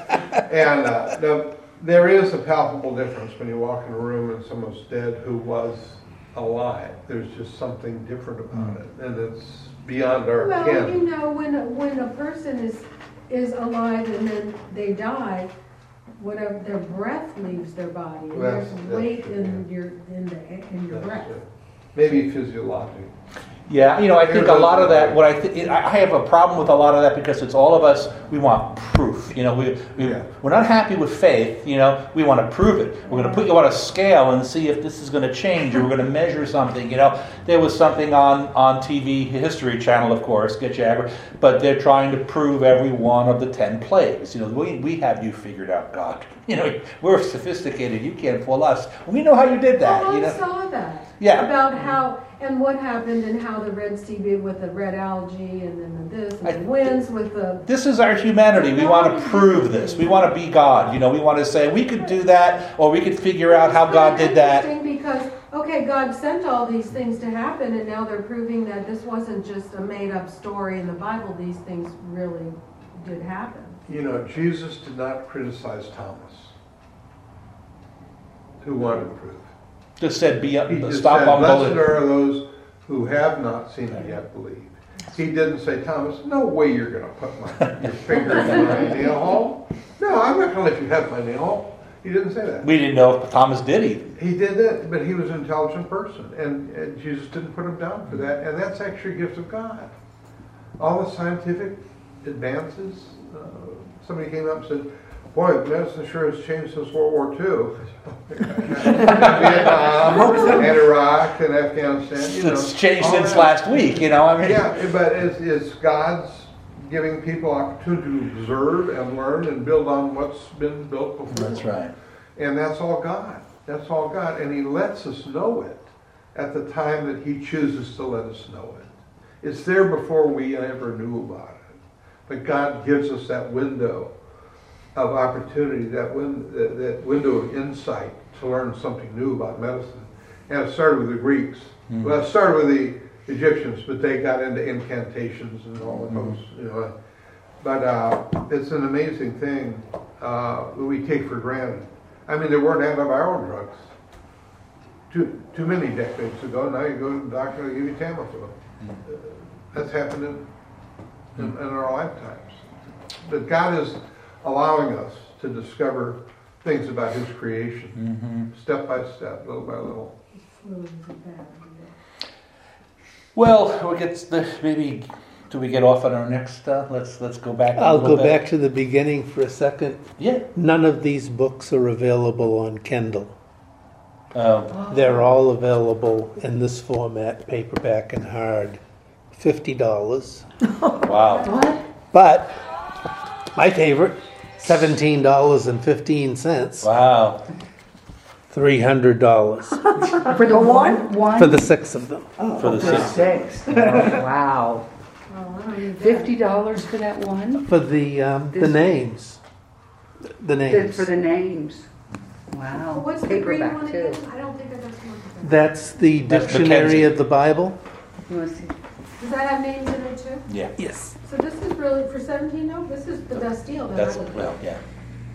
And there is a palpable difference when you walk in a room and someone's dead who was alive. There's just something different about it, and it's beyond our Well, ken. when a person is alive and then they die, whatever their breath leaves their body, and there's That's weight true, in your That's breath. it. Maybe physiological. Yeah, I think a It lot of that. doesn't- I have a problem with a lot of that because it's all of us. We want proof. We're not happy with faith. We want to prove it. We're going to put you on a scale and see if this is going to change, or we're going to measure something. There was something on TV, History Channel, of course, get you aggro, but they're trying to prove every one of the 10 plagues. We have you figured out, God. We're sophisticated. You can't fool us. We know how you did that. Well, I saw that. Yeah. About how and what happened and how the Red Sea with the red algae and then this and the winds with the. This is our humanity. We want to prove this. We want to be God. We want to say we could do that, or we could figure out how God did that. Interesting because God sent all these things to happen, and now they're proving that this wasn't just a made-up story in the Bible. These things really did happen. Jesus did not criticize Thomas, who wanted proof. Just said, He just stop said, on blessed bullet. are those who have not seen and yet believe. He didn't say, Thomas, no way you're going to put your finger in my nail hole. No, I'm not going to let you have my nail hole. He didn't say that. We didn't know if Thomas did even. He did that, but he was an intelligent person, and Jesus didn't put him down for that, and that's actually a gift of God. All the scientific advances, somebody came up and said, boy, medicine sure has changed since World War II. Vietnam and Iraq and Afghanistan. It's changed all since that. last week, Yeah, but it's God's giving people opportunity to observe and learn and build on what's been built before. That's right. And that's all God. That's all God. And He lets us know it at the time that He chooses to let us know it. It's there before we ever knew about it. But God gives us that window of opportunity, that window of insight to learn something new about medicine. And it started with the Greeks. Well, it started with the Egyptians, but they got into incantations and all of those, But it's an amazing thing that we take for granted. I mean, there weren't antiviral drugs too many decades ago. Now you go to the doctor, they give you Tamiflu. That's happened in our lifetimes. But God is allowing us to discover things about His creation, step by step, little by little. Well, maybe. Do we get off on our next? Let's go back. I'll go back to the beginning for a second. Yeah. None of these books are available on Kindle. Oh. They're all available in this format, paperback and hard. $50. Wow. What? But my favorite, $17.15. Wow. $300 For the one? One? for the 6 of them. For the For six. 6. Wow. Oh, I don't need that. $50 for that one? For the names. The names. For the names. Wow. What's the green Paperback one too. again? I don't think I got some of that. That's the That's Dictionary Mackenzie. of the Bible. You want to see? Does that have names in it too? Yeah. Yes. So this is really, for 17, no, this is the best deal that That's I would well. Yeah.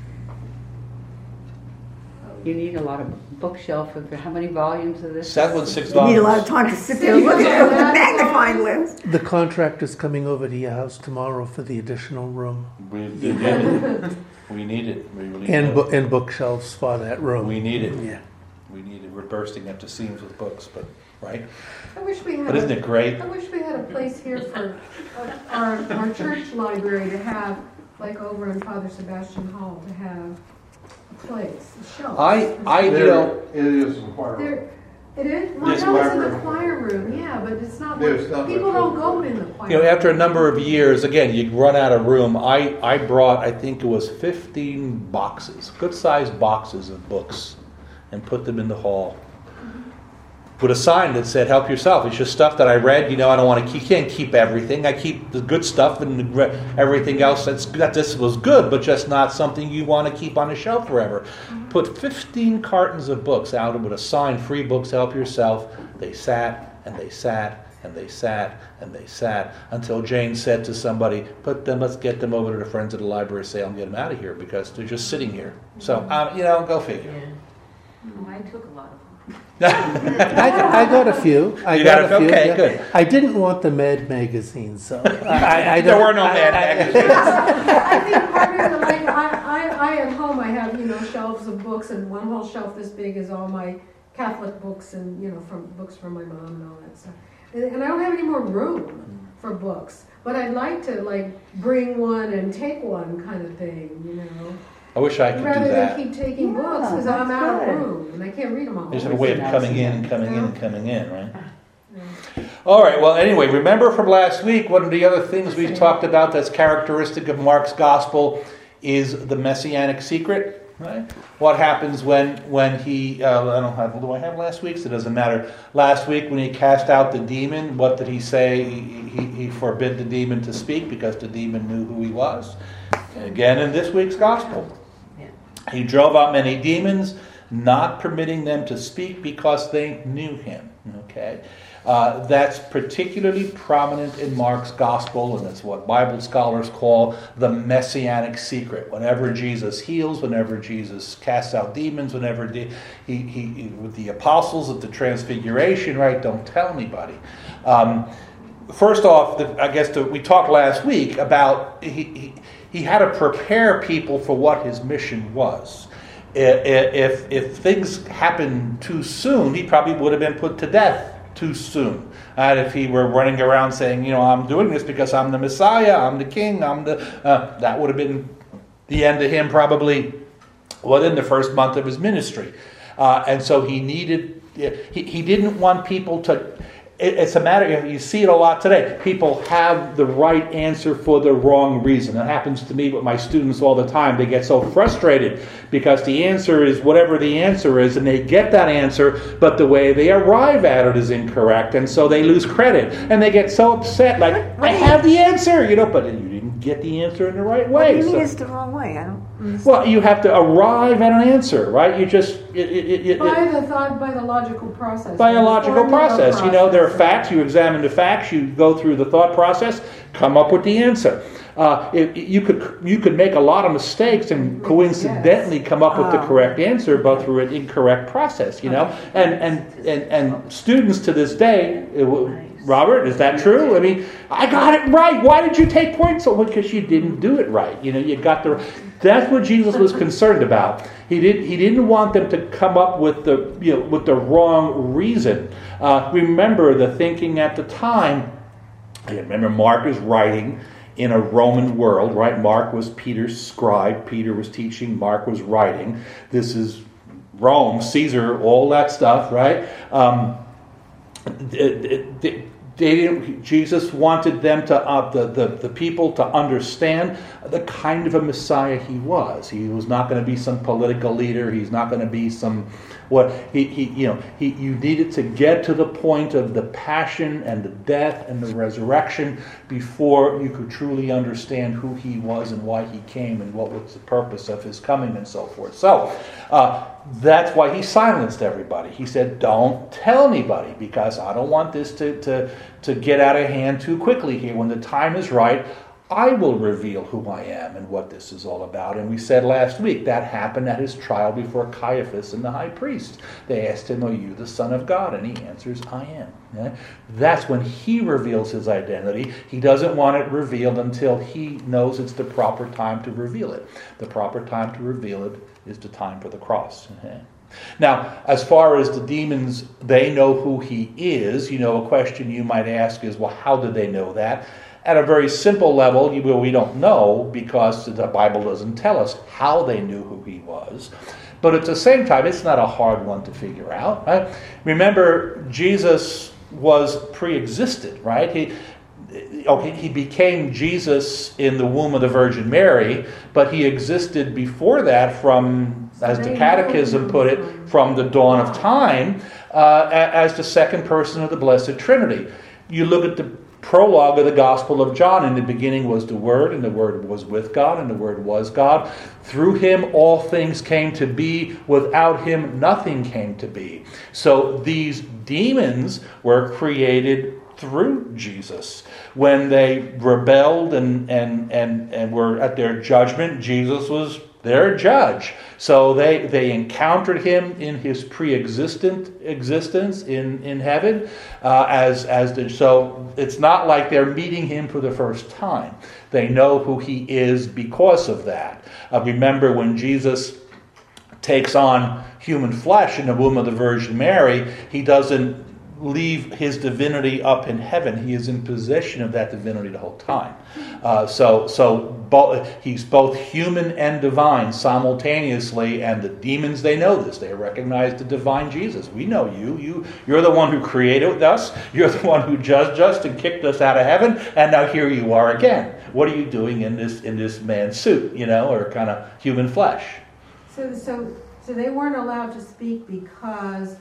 You need a lot of bookshelf. How many volumes of this? That one's $6. You need a lot of time to sit there and look at the magnifying glass. The contractor's coming over to your house tomorrow for the additional room We need it. We need it. We really and do. and bookshelves for that room. We need it. Yeah. We need it. We're bursting at the seams with books, but right. I wish we had. But isn't it great? I wish we had a place here for our church library to have, like over in Father Sebastian Hall, to have a place, a shelf. It is in choir. There, it is. Well, This no, it's in library. the choir room. Yeah, but it's not. There's not People much don't room. go in the choir. After a number of years, again, you run out of room. I brought, I think it was 15 boxes, good-sized boxes of books, and put them in the hall. Put a sign that said, help yourself. It's just stuff that I read. I don't want to keep, can't keep everything. I keep the good stuff and everything else that this was good, but just not something you want to keep on a shelf forever. Put 15 cartons of books out with a sign, free books, help yourself. They sat and they sat and they sat and they sat until Jane said to somebody, let's get them over to the Friends of the Library sale and get them out of here because they're just sitting here. So, go figure. I took a lot of them. I got a few. You got a few? Okay, yeah. good. I didn't want the Mad magazine, so I There don't- were no Mad magazines. I think part of it, like, I at home, I have, shelves of books, and one whole shelf this big is all my Catholic books and, from books from my mom and all that stuff. And I don't have any more room for books. But I'd like to like bring one and take one kind of thing, you know. I wish I could Rather do that. than keep taking Yeah, books because I'm that's out of good. room and I can't read them all. They just have a way of coming in and coming in Yeah. and coming in, right? All right, well, anyway, remember from last week, one of the other things we talked about that's characteristic of Mark's gospel is the messianic secret, right? What happens when he, do I have last week's? It doesn't matter. Last week when he cast out the demon, what did he say? He forbid the demon to speak because the demon knew who he was. And again, in this week's gospel, he drove out many demons, not permitting them to speak because they knew him. Okay, that's particularly prominent in Mark's gospel, and it's what Bible scholars call the messianic secret. Whenever Jesus heals, whenever Jesus casts out demons, whenever he with the apostles at the Transfiguration, right? Don't tell anybody. First off, we talked last week about he had to prepare people for what his mission was. If things happened too soon, he probably would have been put to death too soon. And if he were running around saying, I'm doing this because I'm the Messiah, I'm the King, that would have been the end of him probably within the first month of his ministry. And so he didn't want people to. It's a matter, you see it a lot today. People have the right answer for the wrong reason. It happens to me with my students all the time. They get so frustrated because the answer is whatever the answer is, and they get that answer, but the way they arrive at it is incorrect, and so they lose credit. And they get so upset, like, I have the answer, but you didn't get the answer in the right way. What do you mean it's the wrong way? I don't understand. Well, you have to arrive at an answer, right? You just... By the logical process. By a logical process. There are process. facts, you examine the facts, you go through the thought process, come up with the answer. You could make a lot of mistakes and coincidentally come up with the correct answer, but through an incorrect process, And students to this day, Robert, is that true? I mean, I got it right. Why did you take points? Well, because you didn't do it right. You got the. That's what Jesus was concerned about. He didn't want them to come up with the wrong reason. Remember the thinking at the time. Remember, Mark is writing in a Roman world, right? Mark was Peter's scribe. Peter was teaching. Mark was writing. This is Rome, Caesar, all that stuff, right? Jesus wanted them to the people to understand the kind of a Messiah he was. He was not going to be some political leader. He's not going to be some you needed to get to the point of the passion and the death and the resurrection before you could truly understand who he was and why he came and what was the purpose of his coming and so forth. So that's why he silenced everybody. He said, don't tell anybody because I don't want this to get out of hand too quickly here. When the time is right, I will reveal who I am and what this is all about. And we said last week that happened at his trial before Caiaphas and the high priest. They asked him, are you the Son of God? And he answers, I am. Yeah? That's when he reveals his identity. He doesn't want it revealed until he knows it's the proper time to reveal it. The proper time to reveal it is the time for the cross. Okay? Now, as far as the demons, they know who he is. A question you might ask is, well, how did they know that? At a very simple level, we don't know because the Bible doesn't tell us how they knew who he was. But at the same time, it's not a hard one to figure out. Right? Remember, Jesus was pre-existed, right? He became Jesus in the womb of the Virgin Mary, but he existed before that from, as the Catechism put it, from the dawn of time as the second person of the Blessed Trinity. You look at the prologue of the Gospel of John. In the beginning was the Word, and the Word was with God, and the Word was God. Through him all things came to be. Without him nothing came to be. So these demons were created through Jesus. When they rebelled and were at their judgment, Jesus was their judge. So they encountered him in his pre-existent existence in heaven. So it's not like they're meeting him for the first time. They know who he is because of that. Remember when Jesus takes on human flesh in the womb of the Virgin Mary, he doesn't leave his divinity up in heaven. He is in possession of that divinity the whole time. He's both human and divine simultaneously, and the demons, they know this. They recognize the divine Jesus. We know you. You're the one who created us. You're the one who judged us and kicked us out of heaven, and now here you are again. What are you doing in this man's suit, or kind of human flesh? So they weren't allowed to speak because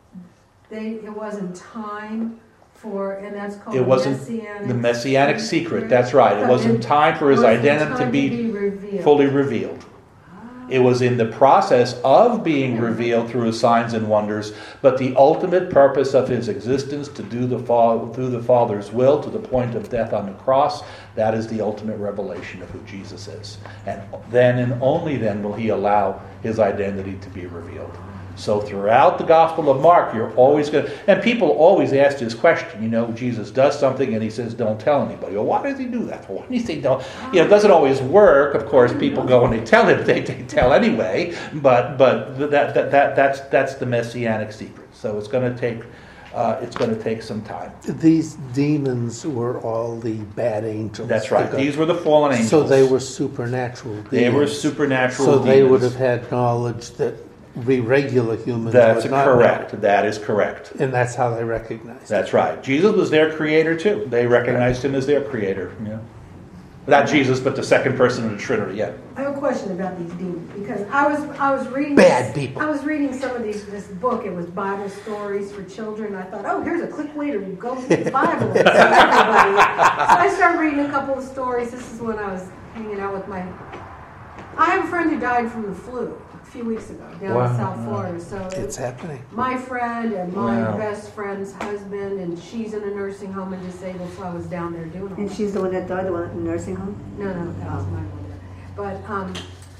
it wasn't time for, and that's called the Messianic secret. That's right. It wasn't time for his identity to be fully revealed. It was in the process of being revealed through his signs and wonders, but the ultimate purpose of his existence to do through the Father's will to the point of death on the cross, that is the ultimate revelation of who Jesus is. And then and only then will he allow his identity to be revealed. So throughout the Gospel of Mark, you're always going to... And people always ask this question, Jesus does something and he says, don't tell anybody. Well, why does he do that? Why do you think don't... it doesn't always work. Of course, people go and they tell him. They tell anyway. But that's the Messianic secret. So it's going to take some time. These demons were all the bad angels. That's right. These were the fallen angels. So they were supernatural beings. They were supernatural So demons. they would have had knowledge that we regular humans That's would not correct. know. That is correct. And that's how they recognized That's him. right. Jesus was their creator too. They recognized him as their creator. Not Jesus, but the second person of the Trinity. Yeah. I have a question about these demons because I was reading Bad people. I was reading some of this book. It was Bible stories for children. I thought, here's a quick way to go through the Bible and see everybody. So I started reading a couple of stories. This is when I was hanging out with I have a friend who died from the flu a few weeks ago down in South Florida. So It's happening. my friend and my best friend's husband, and she's in a nursing home and disabled, so I was down there doing all And that. she's the one that died, the one in the nursing home? No, that was my mother.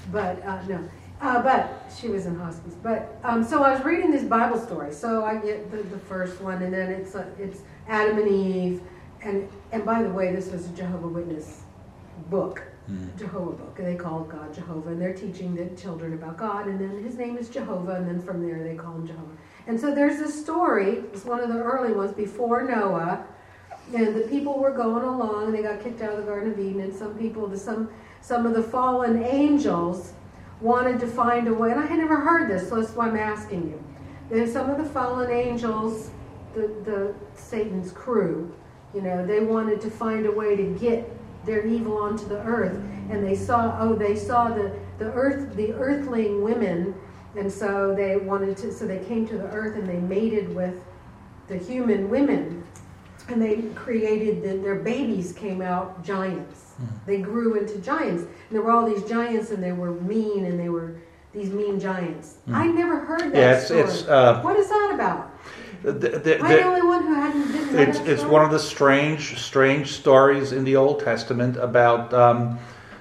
But she was in hospice. But so I was reading this Bible story. So I get the first one, and then it's Adam and Eve, and by the way, this was a Jehovah Witness book. Jehovah book, and they call God Jehovah, and they're teaching the children about God, and then his name is Jehovah, and then from there they call him Jehovah. And so there's this story, it's one of the early ones before Noah, and the people were going along, and they got kicked out of the Garden of Eden, and some of the fallen angels wanted to find a way, and I had never heard this, so that's why I'm asking you. Then some of the fallen angels, the Satan's crew, they wanted to find a way to get their evil onto the earth, and they saw the earthling women, and so they came to the earth and they mated with the human women, and they created their babies came out giants. They grew into giants, and there were all these giants, and they were mean, and they were these mean giants. I never heard that story. What is that about? I'm the only one who didn't know that story? It's one of the strange stories in the Old Testament about. And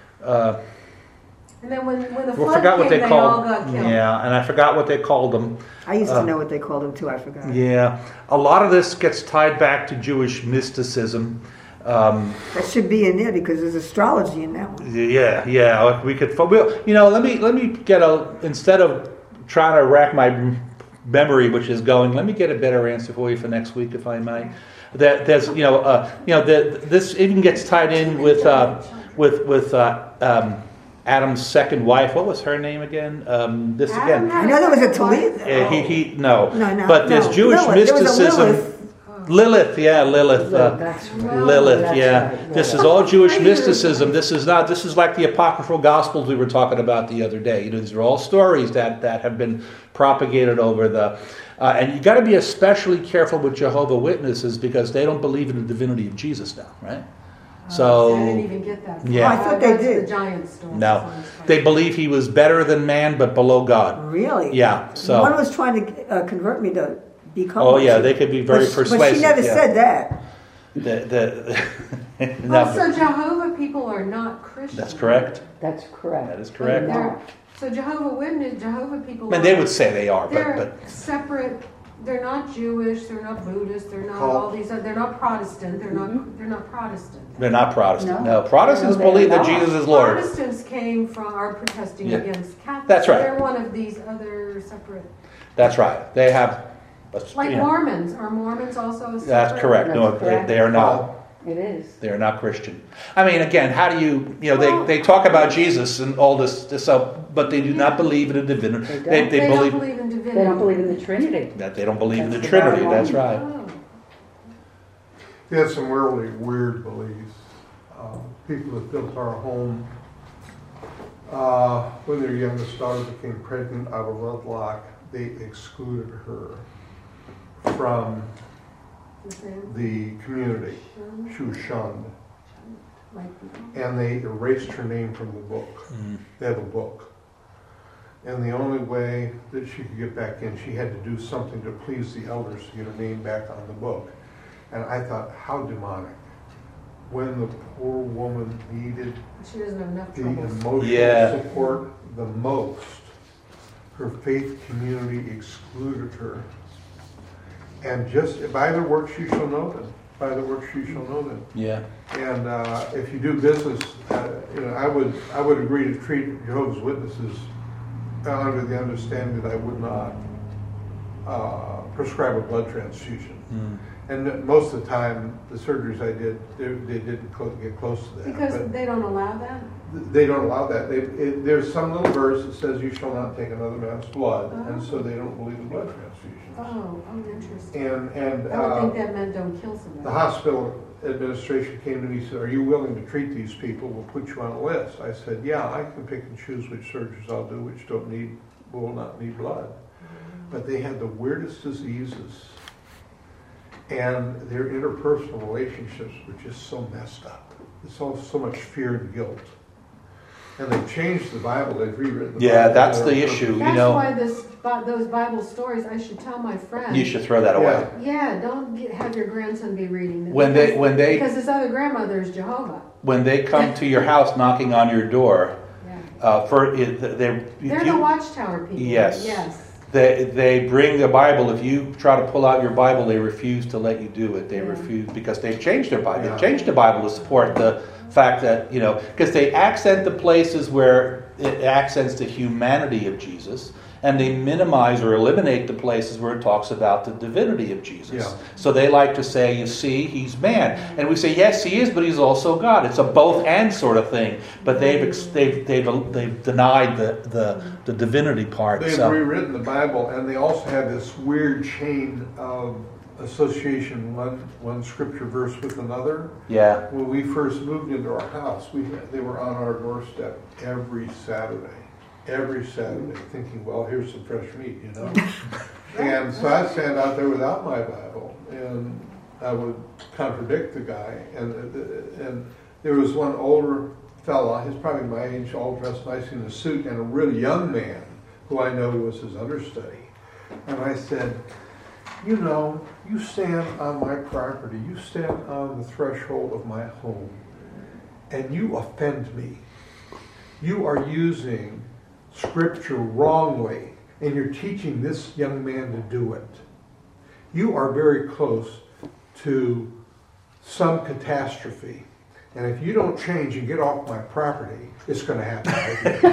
then when the flood came, they all got killed. Yeah, and I forgot what they called them. I used to know what they called them too. I forgot. Yeah, a lot of this gets tied back to Jewish mysticism. That should be in there because there's astrology in that one. Yeah. We could. Let me get instead of trying to rack my memory, which is going. Let me get a better answer for you for next week, if I might. That there's, this even gets tied in with Adam's second wife. What was her name again? I know there was a Toledo. No. But there's Jewish mysticism. Lilith, Lilith. Right. This is all Jewish mysticism. This is like the apocryphal Gospels we were talking about the other day. These are all stories that have been propagated over the... and you got to be especially careful with Jehovah Witnesses because they don't believe in the divinity of Jesus now, right? So I didn't even get that. Yeah. I thought they did. The giant story. No, they believe he was better than man but below God. Really? Yeah. So one was trying to convert me to become. Oh yeah, they could be very persuasive. But she never said that. So Jehovah people are not Christian. That's correct. That's correct. That is correct. So Jehovah people. And they would say they are, they're but separate. They're not Jewish. They're not Buddhist. They're not all these. They're not Protestant. They're not Protestant. They're not Protestant. No. No, Protestants believe that Jesus is Lord. Protestants are protesting against Catholics. That's right. They're one of these other separate. That's right. They have Like Mormons. Are Mormons also a separate? That's correct. No, That's correct. they are not. It is. They are not Christian. I mean, again, how do they talk about Jesus and all this stuff, but they do not believe in a divinity. They don't believe in divinity. They don't believe in the Trinity. That they don't believe in the That's Trinity. the That's bottom right. Oh. We had some really weird beliefs. People that built our home, when their youngest daughter became pregnant out of wedlock, they excluded her from the community. She was shunned. And they erased her name from the book. They have a book. And the only way that she could get back in, she had to do something to please the elders to get her name back on the book. And I thought, how demonic. When the poor woman needed She doesn't have enough the trouble. emotional support the most, her faith community excluded her. And just by their works you shall know them. By their works you shall know them. Yeah. And if you do business, I would agree to treat Jehovah's Witnesses under the understanding that I would not prescribe a blood transfusion. And most of the time, the surgeries I did, they didn't get close to that. Because they don't allow that? They don't allow that. There's some little verse that says you shall not take another man's blood, and so they don't believe in blood transfusions. Oh, interesting. And I would think that meant don't kill somebody. the hospital administration came to me and said, "Are you willing to treat these people? We'll put you on a list." I said, "Yeah, I can pick and choose which surgeries I'll do, which will not need blood." But they had the weirdest diseases, and their interpersonal relationships were just so messed up. It's all so much fear and guilt. And they've changed the Bible. They've rewritten the Bible. Yeah, that's the issue. That's why those Bible stories, I should tell my friends. You should throw that away. Yeah, don't have your grandson be reading them. Because his other grandmother is Jehovah. When they come to your house knocking on your door, They're the Watchtower people. Yes. Yes. They bring the Bible. If you try to pull out your Bible, they refuse to let you do it. They refuse because they've changed their Bible. They've changed the Bible to support the fact that, because they accent the places where it accents the humanity of Jesus, and they minimize or eliminate the places where it talks about the divinity of Jesus. Yeah. So they like to say, you see, he's man. And we say, yes, he is, but he's also God. It's a both and sort of thing. But they've denied the divinity part. They've rewritten the Bible, and they also have this weird chain of association, one scripture verse with another. Yeah. When we first moved into our house, they were on our doorstep every Saturday, thinking, well, here's some fresh meat, And so I'd stand out there without my Bible, and I would contradict the guy. And there was one older fella, he's probably my age, all dressed nice in a suit, and a really young man who I know was his understudy. And I said, you stand on my property, you stand on the threshold of my home, and you offend me. You are using Scripture wrongly, and you're teaching this young man to do it. You are very close to some catastrophe, and if you don't change and get off my property, it's going to happen.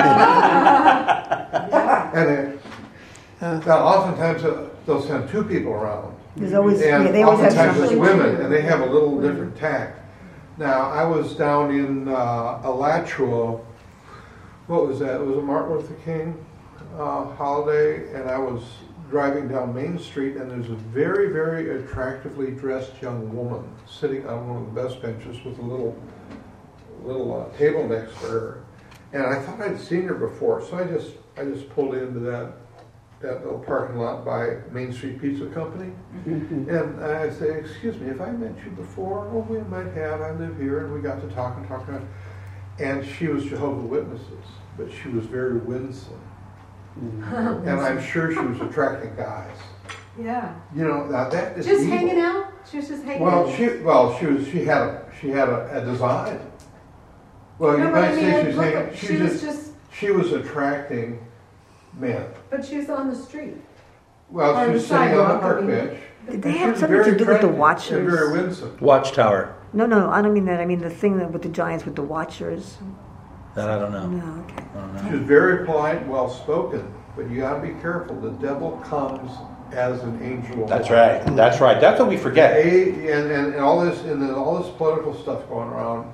And now, oftentimes they'll send two people around. There's always, And they always have oftentimes it's somebody. women, and they have a little different tact. Now, I was down in Alachua. What was that? It was a Martin Luther King holiday, and I was driving down Main Street, and there's a very, very attractively dressed young woman sitting on one of the best benches with a little table next to her. And I thought I'd seen her before, so I just pulled into that little parking lot by Main Street Pizza Company. And I say, excuse me, have I met you before? Oh, we might have. I live here. And we got to talking. And she was Jehovah's Witnesses, but she was very winsome. And I'm sure she was attracting guys. Yeah. Now that is just evil. hanging out? She was just hanging out? She had a design. Well, No, you but might I say mean, she was attracting men. But she was on the street. Well, Or she the was sitting on a sidewalk, park I mean. bench. Did they She have was something very to do with the attractive Watchers? and very winsome. Watchtower. No, I don't mean that. I mean the thing with the Giants with the Watchers. That I don't know. No, okay. I don't know. She was very polite, well spoken. But you got to be careful. The devil comes as an angel. That's right. That's right. That's what we forget. And all this political stuff going around.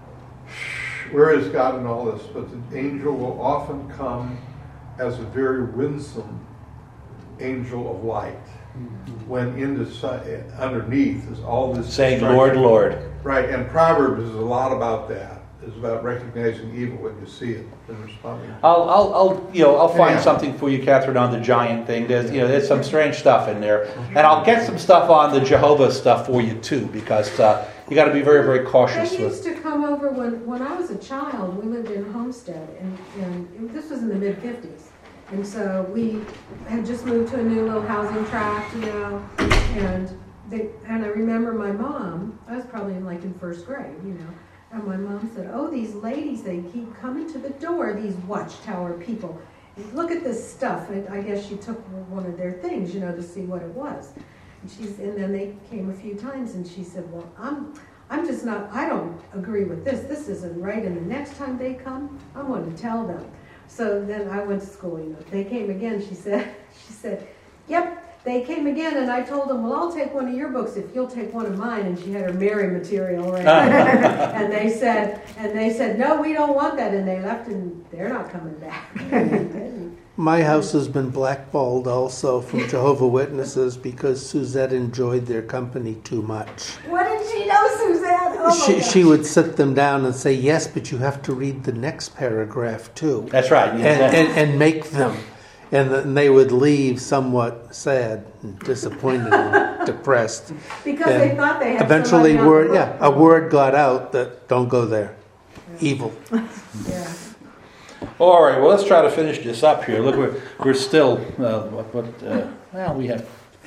Where is God in all this? But the angel will often come as a very winsome angel of light. When underneath is all this saying, "Lord, Lord." Right, and Proverbs is a lot about that. It's about recognizing evil when you see it and responding. I'll find something for you, Catherine, on the giant thing. There's some strange stuff in there, and I'll get some stuff on the Jehovah stuff for you too, because you got to be very, very cautious. They used to come over when I was a child. We lived in Homestead, and this was in the mid '50s, and so we had just moved to a new little housing tract, and I remember my mom. I was probably in first grade, And my mom said, "Oh, these ladies, they keep coming to the door, these watchtower people. Look at this stuff." And I guess she took one of their things, to see what it was. And then they came a few times, and she said, "Well, I'm just not, I don't agree with this. This isn't right. And the next time they come, I'm going to tell them." So then I went to school, They came again, she said, "Yep. They came again, and I told them, well, I'll take one of your books if you'll take one of mine." And she had her Mary material, right? and they said, "No, we don't want that." And they left, and they're not coming back. My house has been blackballed also from Jehovah's Witnesses because Suzette enjoyed their company too much. What did she know, Suzette? Oh my gosh. She would sit them down and say, "Yes, but you have to read the next paragraph too." That's right. And make them. And then they would leave somewhat sad and disappointed and depressed. Because they thought they had eventually a word got out that don't go there. Yeah. Evil. Yeah. All right, well, let's try to finish this up here. Look, we're still, we have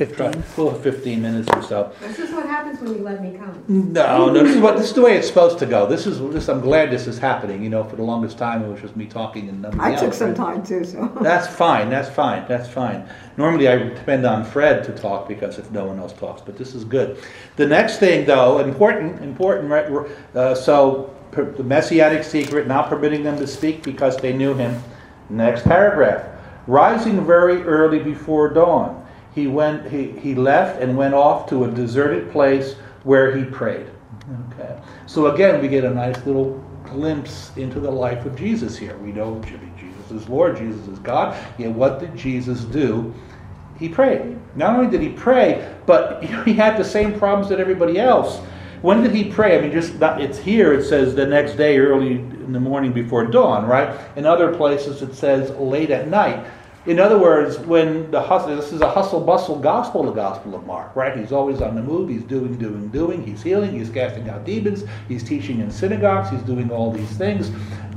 15 minutes or so. This is what happens when you let me come. No, this is the way it's supposed to go. I'm glad this is happening. For the longest time it was just me talking and nobody else. I took some time too, so. That's fine. Normally I depend on Fred to talk because if no one else talks, but this is good. The next thing, though, important, right? So the Messianic secret, not permitting them to speak because they knew him. Next paragraph. Rising very early before dawn, he left and went off to a deserted place where he prayed. Okay. So again, we get a nice little glimpse into the life of Jesus here. We know Jesus is Lord, Jesus is God. Yet what did Jesus do? He prayed. Not only did he pray, but he had the same problems that everybody else. When did he pray? It's here, it says the next day, early in the morning before dawn, right? In other places it says late at night. In other words, this is a hustle-bustle gospel, the Gospel of Mark, right? He's always on the move. He's doing. He's healing. He's casting out demons. He's teaching in synagogues. He's doing all these things.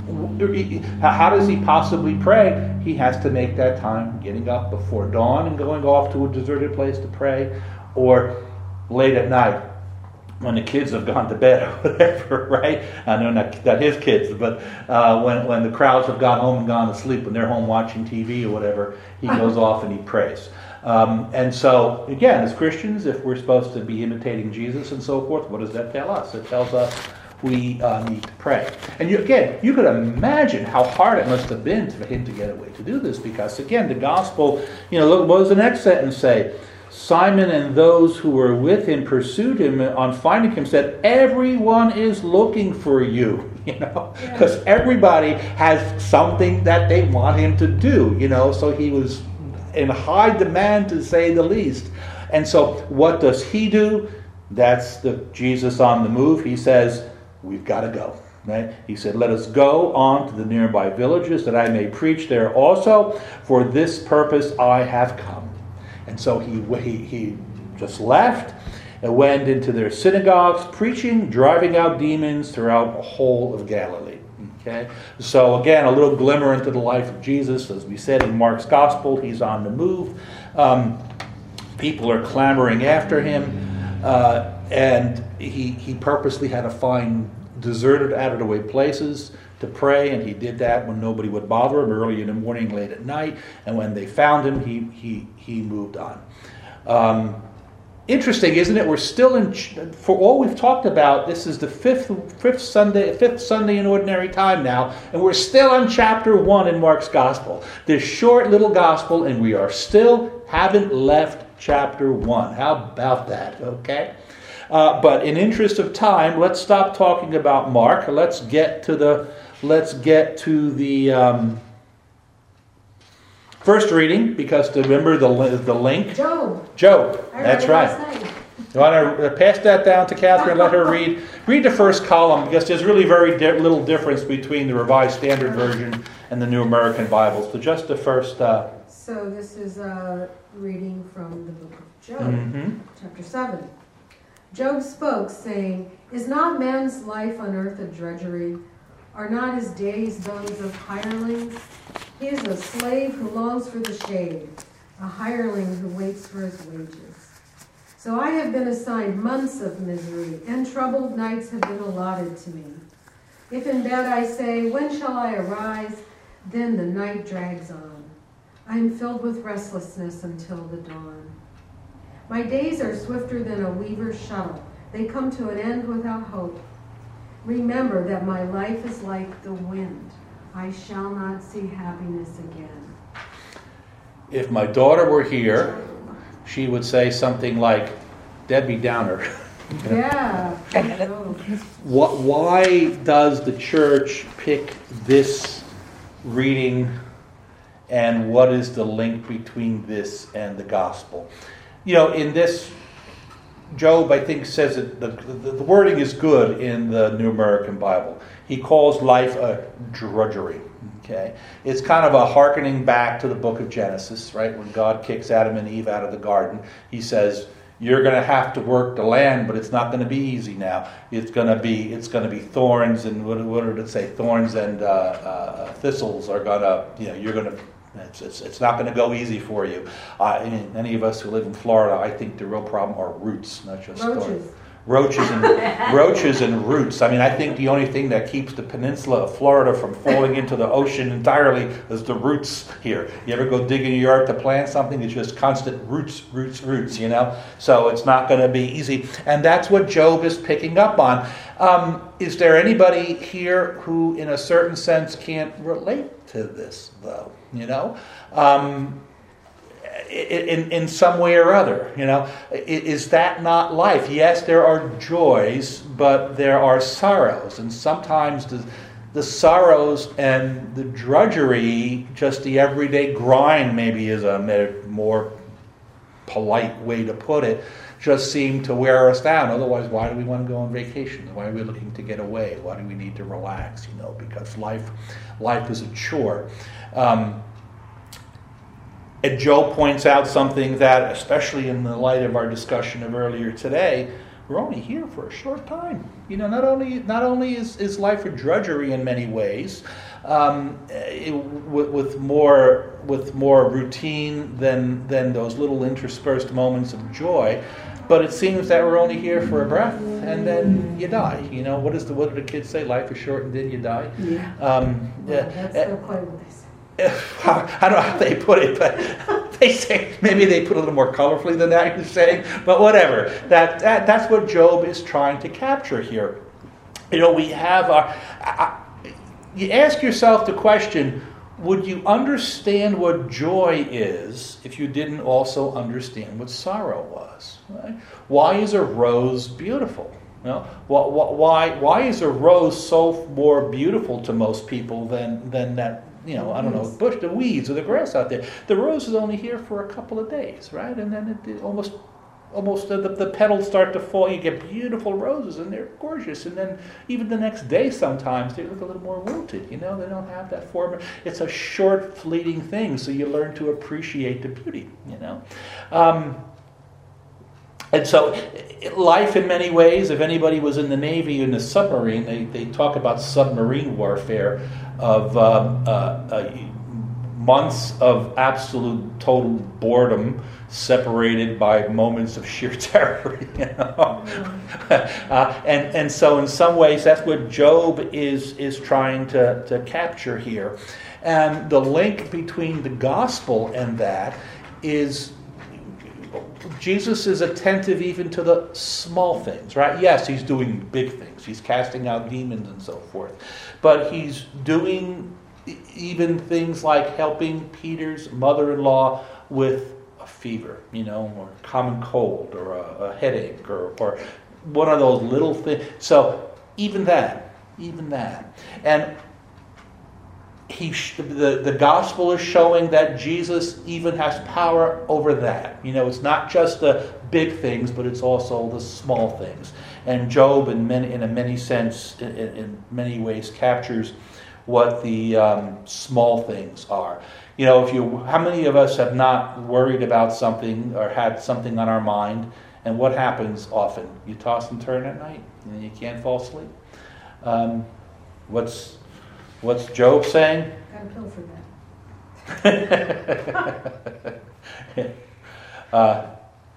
How does he possibly pray? He has to make that time, getting up before dawn and going off to a deserted place to pray, or late at night when the kids have gone to bed or whatever, right? I know not his kids, but when the crowds have gone home and gone to sleep, when they're home watching TV or whatever, he goes off and he prays. And so, again, as Christians, if we're supposed to be imitating Jesus and so forth, what does that tell us? It tells us we need to pray. And you could imagine how hard it must have been for him to get away to do this, because, again, the gospel, look, what does the next sentence say? Simon and those who were with him pursued him, and on finding him said, "Everyone is looking for you," because everybody has something that they want him to do, so he was in high demand, to say the least. And so what does he do? That's the Jesus on the move. He says, we've got to go. Right? He said, "Let us go on to the nearby villages that I may preach there also. For this purpose I have come." And so he just left and went into their synagogues, preaching, driving out demons throughout the whole of Galilee. Okay? So again, a little glimmer into the life of Jesus. As we said in Mark's Gospel, he's on the move. People are clamoring after him. And he purposely had to find deserted, out-of-the-way places to pray, and he did that when nobody would bother him, early in the morning, late at night. And when they found him, he moved on. interesting, isn't it? We're still in, for all we've talked about, this is the fifth Sunday in Ordinary Time now, and we're still on chapter 1 in Mark's Gospel. This short little Gospel, and we haven't left chapter 1. How about that, okay? But in interest of time, let's stop talking about Mark. Let's get to the first reading, because to remember the link. Job. That's right. You want to pass that down to Catherine? Let her read the first column, because there's really very little difference between the Revised Standard Version and the New American Bible. So just the first. So this is a reading from the book of Job, chapter 7. Job spoke, saying, "Is not man's life on earth a drudgery? Are not his days those of hirelings? He is a slave who longs for the shade, a hireling who waits for his wages. So I have been assigned months of misery, and troubled nights have been allotted to me. If in bed I say, when shall I arise? Then the night drags on. I am filled with restlessness until the dawn. My days are swifter than a weaver's shuttle. They come to an end without hope. Remember that my life is like the wind. I shall not see happiness again." If my daughter were here, she would say something like, Debbie Downer. Yeah. Why does the church pick this reading, and what is the link between this and the gospel? In this, Job, I think, says that the wording is good in the New American Bible. He calls life a drudgery. Okay, it's kind of a hearkening back to the book of Genesis, right? When God kicks Adam and Eve out of the garden, He says, "You're going to have to work the land, but it's not going to be easy now. It's going to be thorns, and what did it say? Thorns and thistles are going to, you're going to. It's not going to go easy for you." Any of us who live in Florida, I think the real problem are roots, not just thorns. Roaches and roots. I mean, I think the only thing that keeps the peninsula of Florida from falling into the ocean entirely is the roots here. You ever go dig in your yard to plant something? It's just constant roots, So it's not going to be easy. And that's what Job is picking up on. Is there anybody here who, in a certain sense, can't relate to this, though? In some way or other, is that not life? Yes, there are joys, but there are sorrows, and sometimes the sorrows and the drudgery, just the everyday grind, maybe is a more polite way to put it, just seem to wear us down. Otherwise, why do we want to go on vacation? Why are we looking to get away? Why do we need to relax? Because life is a chore. And Joe points out something that, especially in the light of our discussion of earlier today, we're only here for a short time. Not only is life a drudgery in many ways, with more routine than those little interspersed moments of joy, but it seems that we're only here for a breath, and then you die. What do the kids say? Life is short, and then you die. Yeah. That's not quite what they say. I don't know how they put it, but they say, maybe they put it a little more colorfully than that, you're saying, but whatever. That's what Job is trying to capture here. We have you ask yourself the question, would you understand what joy is if you didn't also understand what sorrow was? Right? Why is a rose beautiful? Why is a rose so more beautiful to most people than that? Bush, the weeds or the grass out there. The rose is only here for a couple of days, right? And then it almost the petals start to fall. You get beautiful roses, and they're gorgeous. And then even the next day, sometimes they look a little more wilted. They don't have that form. It's a short, fleeting thing, so you learn to appreciate the beauty. And so, life in many ways, if anybody was in the Navy in the submarine, they talk about submarine warfare of months of absolute total boredom separated by moments of sheer terror. And so in some ways, that's what Job is trying to capture here. And the link between the gospel and that is Jesus is attentive even to the small things, right? Yes, he's doing big things. He's casting out demons and so forth. But he's doing even things like helping Peter's mother-in-law with a fever, or a common cold, or a headache, or one of those little things. So even that. And the gospel is showing that Jesus even has power over that. It's not just the big things, but it's also the small things. And Job, in many ways, captures what the small things are. How many of us have not worried about something or had something on our mind? And what happens often? You toss and turn at night, and you can't fall asleep. What's Job saying? Got a pill for that.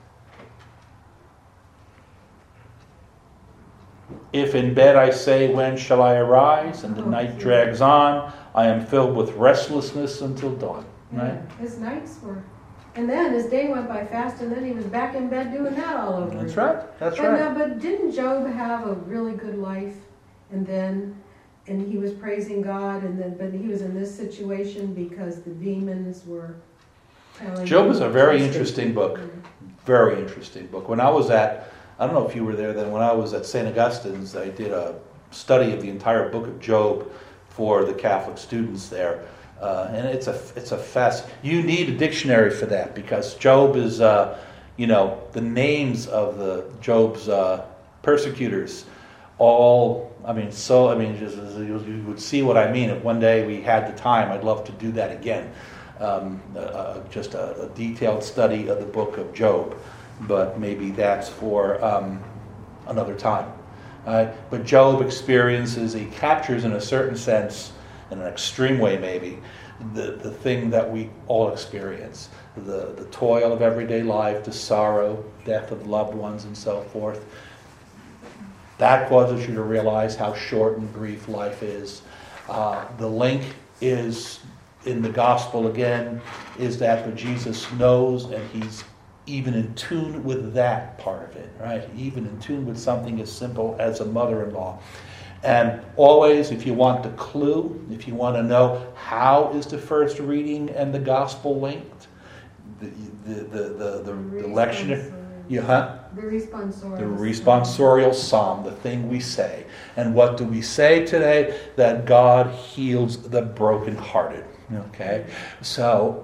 If in bed I say, when shall I arise? And the night drags on, I am filled with restlessness until dawn. Right? Yeah, his nights were. And then his day went by fast, and then he was back in bed doing that all over again. That's right. But didn't Job have a really good life? And he was praising God, but he was in this situation because the demons were telling Job him is a very interesting book. Very interesting book. When I was I don't know if you were there then, when I was at St. Augustine's, I did a study of the entire book of Job for the Catholic students there. And it's a you need a dictionary for that, because Job is, the names of Job's persecutors you would see what I mean. If one day we had the time, I'd love to do that again. Just a detailed study of the book of Job. But maybe that's for another time. But Job he captures in a certain sense, in an extreme way maybe, the thing that we all experience. The toil of everyday life, the sorrow, death of loved ones, and so forth. That causes you to realize how short and brief life is. The link is, in the gospel again, is that Jesus knows, and he's even in tune with that part of it, right? Even in tune with something as simple as a mother-in-law. And always, if you want the clue, if you want to know how is the first reading and the gospel linked, the lectionary, the responsorial. The responsorial psalm, the thing we say. And what do we say today? That God heals the brokenhearted. Okay, so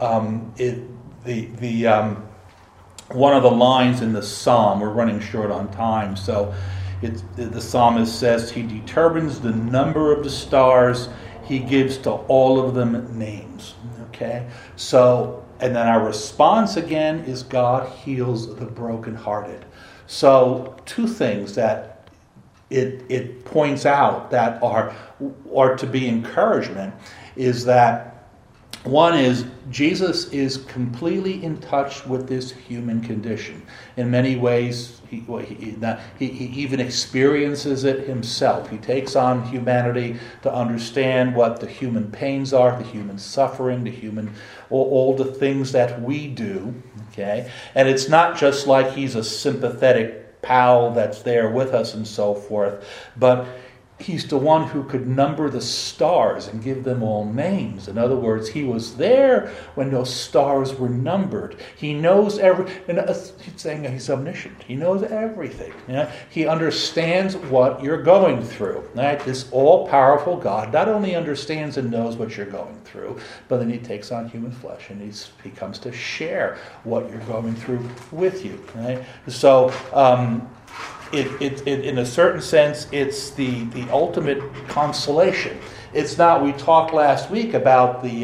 one of the lines in the psalm, we're running short on time, so the psalmist says, he determines the number of the stars, he gives to all of them names. Okay, so, and then our response again is God heals the brokenhearted. So two things that it points out that are to be encouragement is that one is Jesus is completely in touch with this human condition. In many ways, he even experiences it himself. He takes on humanity to understand what the human pains are, the human suffering, all the things that we do. Okay, and it's not just like he's a sympathetic pal that's there with us and so forth, but he's the one who could number the stars and give them all names. In other words, he was there when those stars were numbered. He knows he's saying he's omniscient. He knows everything. He understands what you're going through. Right? This all-powerful God not only understands and knows what you're going through, but then he takes on human flesh and he comes to share what you're going through with you. Right? So, It in a certain sense, it's the ultimate consolation. It's not. We talked last week about the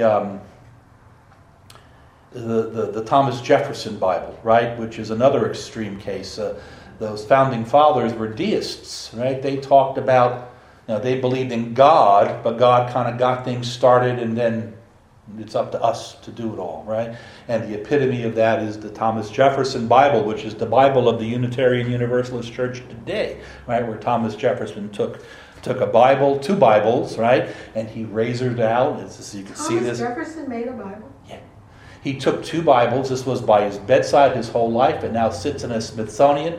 Thomas Jefferson Bible, right? Which is another extreme case. Those founding fathers were deists, right? They talked about, they believed in God, but God kind of got things started, and then it's up to us to do it all, right? And the epitome of that is the Thomas Jefferson Bible, which is the Bible of the Unitarian Universalist Church today, right? Where Thomas Jefferson took a Bible, two Bibles, right? And he razored out, as you can see this. Thomas Jefferson made a Bible? Yeah. He took 2 Bibles. This was by his bedside his whole life. It now sits in a Smithsonian.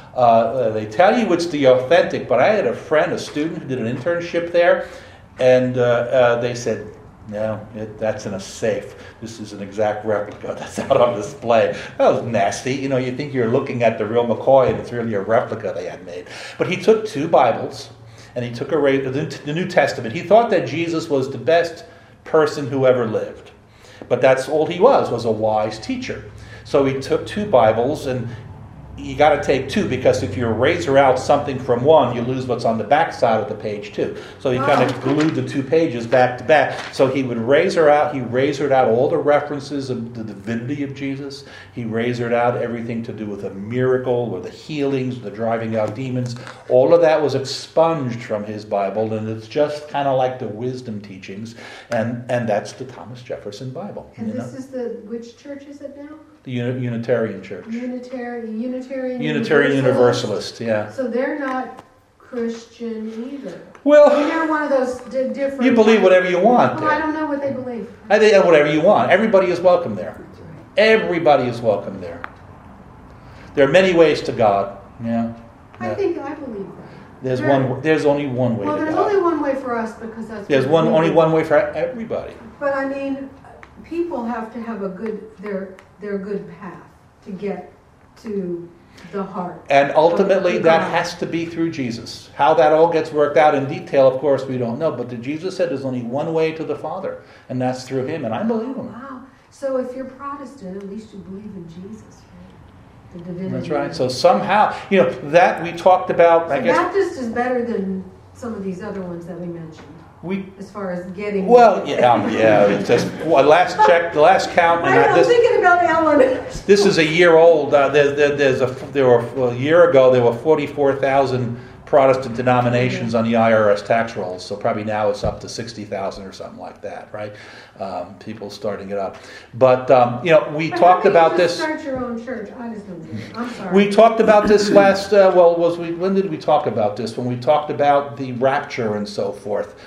They tell you it's the authentic, but I had a friend, a student, who did an internship there, and they said, no, that's in a safe. This is an exact replica that's out on display. That was nasty. You think you're looking at the real McCoy, and it's really a replica they had made. But he took 2 Bibles, and he took the New Testament. He thought that Jesus was the best person who ever lived. But that's all he was a wise teacher. So he took 2 Bibles, and you got to take 2, because if you razor out something from one, you lose what's on the back side of the page too. So he kind of glued the 2 pages back to back. So he would razored out all the references of the divinity of Jesus. He razored out everything to do with a miracle or the healings, the driving out demons. All of that was expunged from his Bible, and it's just kind of like the wisdom teachings, and that's the Thomas Jefferson Bible. And this is which church is it now? The Unitarian Church. Unitarian Universalist, yeah. So they're not Christian either. Well, they're one of those different. You believe whatever you want. Well, I don't know what they believe. I think whatever you want. Everybody is welcome there. Everybody is welcome there. There are many ways to God. Yeah. I think I believe that. There's only one way to God. Well, there's only one way for us, because that's. There's only one way for everybody. But I mean, people have to have their good path to get to the heart. And ultimately, that has to be through Jesus. How that all gets worked out in detail, of course, we don't know. But Jesus said there's only one way to the Father, and that's through him, and I believe him. Wow. So if you're Protestant, at least you believe in Jesus, right? The divinity. That's right. So somehow, that we talked about, I guess. Baptist is better than some of these other ones that we mentioned. As far as getting. Well, yeah. It's just the last count. I'm thinking about Ellen. This is a year old. A year ago there were 44,000 Protestant denominations on the IRS tax rolls. So probably now it's up to 60,000 or something like that, right? People starting it up. But we talked about this. Start your own church. I just don't do it. I'm sorry. We talked about this last. When did we talk about this? When we talked about the rapture and so forth.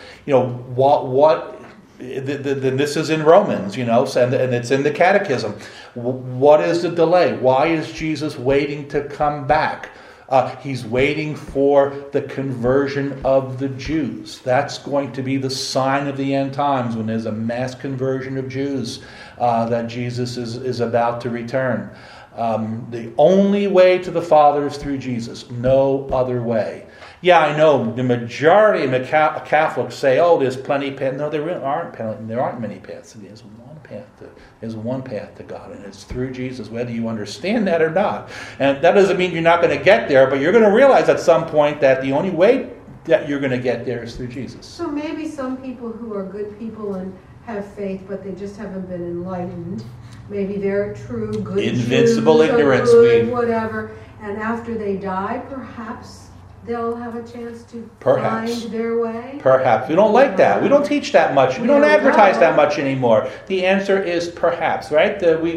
This is in Romans, and it's in the Catechism. What is the delay? Why is Jesus waiting to come back? He's waiting for the conversion of the Jews. That's going to be the sign of the end times, when there's a mass conversion of Jews, that Jesus is about to return. The only way to the Father is through Jesus. No other way. Yeah, I know the majority of Catholics say, "Oh, there's plenty paths." No, there really aren't. There aren't many paths. There's one path to God, and it's through Jesus, whether you understand that or not. And that doesn't mean you're not going to get there, but you're going to realize at some point that the only way that you're going to get there is through Jesus. So maybe some people who are good people and have faith, but they just haven't been enlightened. Maybe they're true good invincible Jews, ignorance, good, whatever. And after they die, perhaps they'll have a chance to find their way. Perhaps. We don't like that. We don't teach that much. We don't advertise that much anymore. The answer is perhaps, right?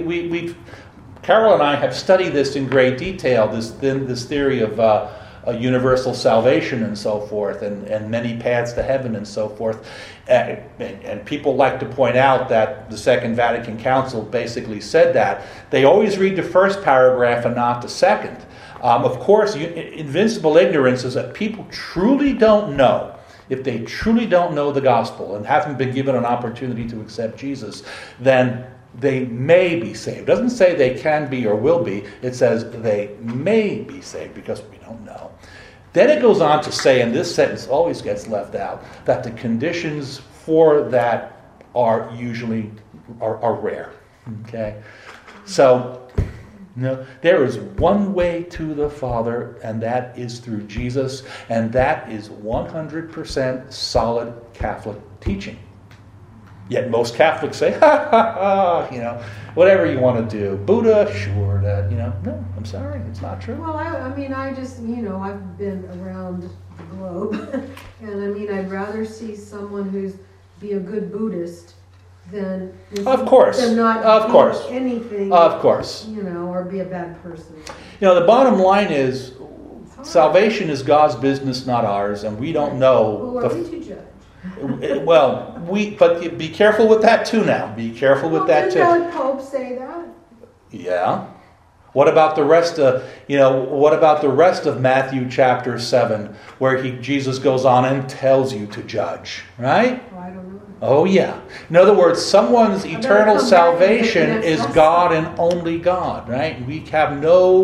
Carol and I have studied this in great detail, this theory of a universal salvation and so forth, and many paths to heaven and so forth. And people like to point out that the Second Vatican Council basically said that. They always read the first paragraph and not the second. Of course, invincible ignorance is that people truly don't know. If they truly don't know the gospel and haven't been given an opportunity to accept Jesus, then they may be saved. It doesn't say they can be or will be. It says they may be saved, because we don't know. Then it goes on to say, and this sentence always gets left out, that the conditions for that are usually rare. Okay? So, there is one way to the Father, and that is through Jesus, and that is 100% solid Catholic teaching. Yet most Catholics say, whatever you want to do. Buddha, sure, no, I'm sorry, it's not true. Well, I just, I've been around the globe, and I'd rather see someone be a good Buddhist than of course, than not of course, anything, of course, or be a bad person. The bottom line is salvation is God's business, not ours, and we don't know. Who are we to judge? Well, but be careful with that too now. Be careful with that too. Didn't the Pope say that? Yeah. What about the rest of, what about the rest of Matthew chapter 7, where Jesus goes on and tells you to judge, right? Oh, I don't know. Oh, yeah. In other words, someone's eternal salvation is God and only God, right? We have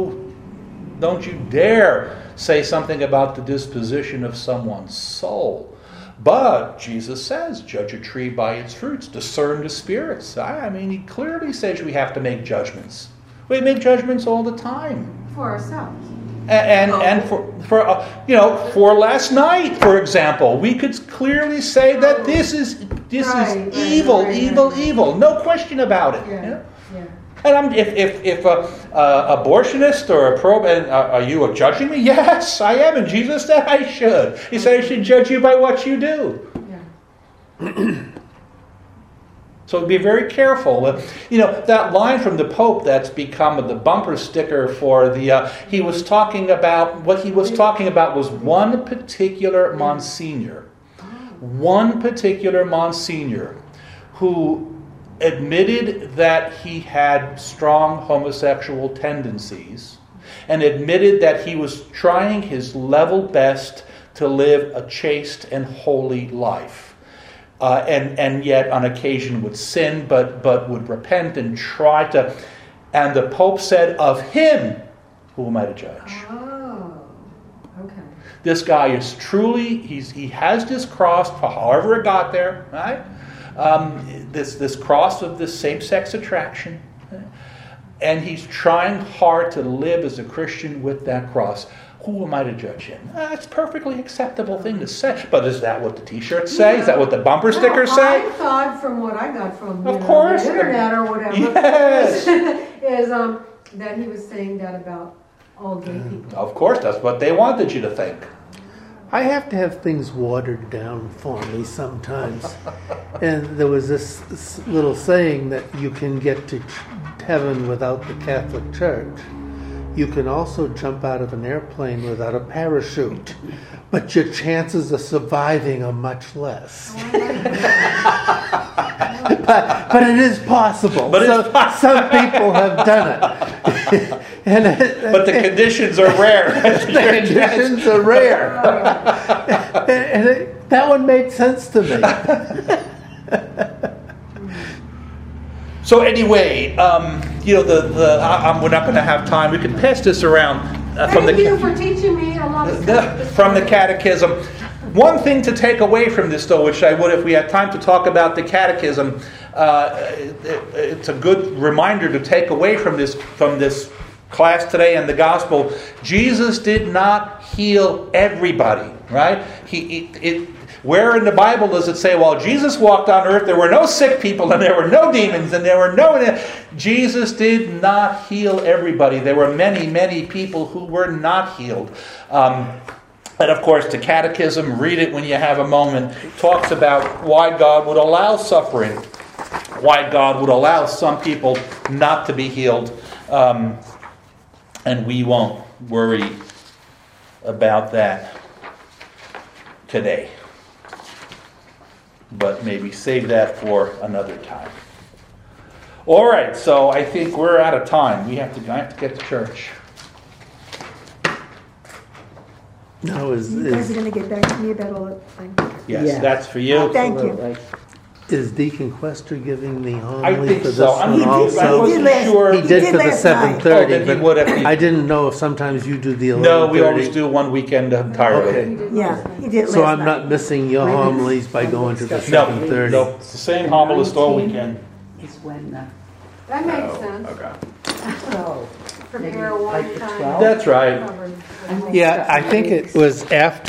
don't you dare say something about the disposition of someone's soul. But Jesus says, judge a tree by its fruits, discern the spirits. I mean, he clearly says we have to make judgments. We make judgments all the time. For ourselves. And for last night, for example, we could clearly say that this is evil. Evil. No question about it. Yeah. And if abortionist or a pro, are you judging me? Yes, I am. And Jesus said I should. He said I should judge you by what you do. Yeah. So be very careful. That line from the Pope that's become the bumper sticker for he was talking about, what he was talking about was one particular Monsignor. One particular Monsignor who admitted that he had strong homosexual tendencies and admitted that he was trying his level best to live a chaste and holy life. And yet on occasion would sin, but would repent and try to. And the Pope said of him, who am I to judge? Oh, okay. This guy is truly, he has this cross, however it got there, right? This cross of this same-sex attraction. And he's trying hard to live as a Christian with that cross. Who am I to judge him? It's a perfectly acceptable thing to say. But is that what the T-shirts say? Yeah. Is that what the bumper stickers say? I thought from what I got from Of course. the internet or whatever, Yes. is that he was saying that about all gay people. Of course, that's what they wanted you to think. I have to have things watered down for me sometimes. And there was this little saying that you can get to heaven without the Catholic Church. You can also jump out of an airplane without a parachute, but your chances of surviving are much less. But it is possible. Some people have done it. But the conditions are rare. The conditions are rare. And that one made sense to me. So anyway, we're not going to have time. We can pass this around Thank you for teaching me a lot of stuff. From the Catechism. One thing to take away from this, though, which I would if we had time to talk about the Catechism, it's a good reminder to take away from this class today and the Gospel. Jesus did not heal everybody, right? Where in the Bible does it say, well, Jesus walked on earth, there were no sick people, and there were no demons, and there were no... Jesus did not heal everybody. There were many, many people who were not healed. And of course, the Catechism, read it when you have a moment, talks about why God would allow suffering, why God would allow some people not to be healed, and we won't worry about that today. But maybe save that for another time. All right, so I think we're out of time. I have to get to church. No, You guys are going to get back to me about all that thing? Yes, Yeah. that's for you. Thank you. Is Deacon Quester giving the I homily think for this so. I one mean, I also? wasn't last- sure. He did for the last night. 7:30, Oh, then he would if he- I didn't know if sometimes you do the 11:30. No, we always do one weekend entirely. Okay. Yeah, he did last So I'm night. not missing your homilies by going to the No, 7:30. no, it's the same homilist all weekend. Is when That makes sense. oh, Prepare maybe one like the time. 12th? That's right. Covered. Yeah, I think it was after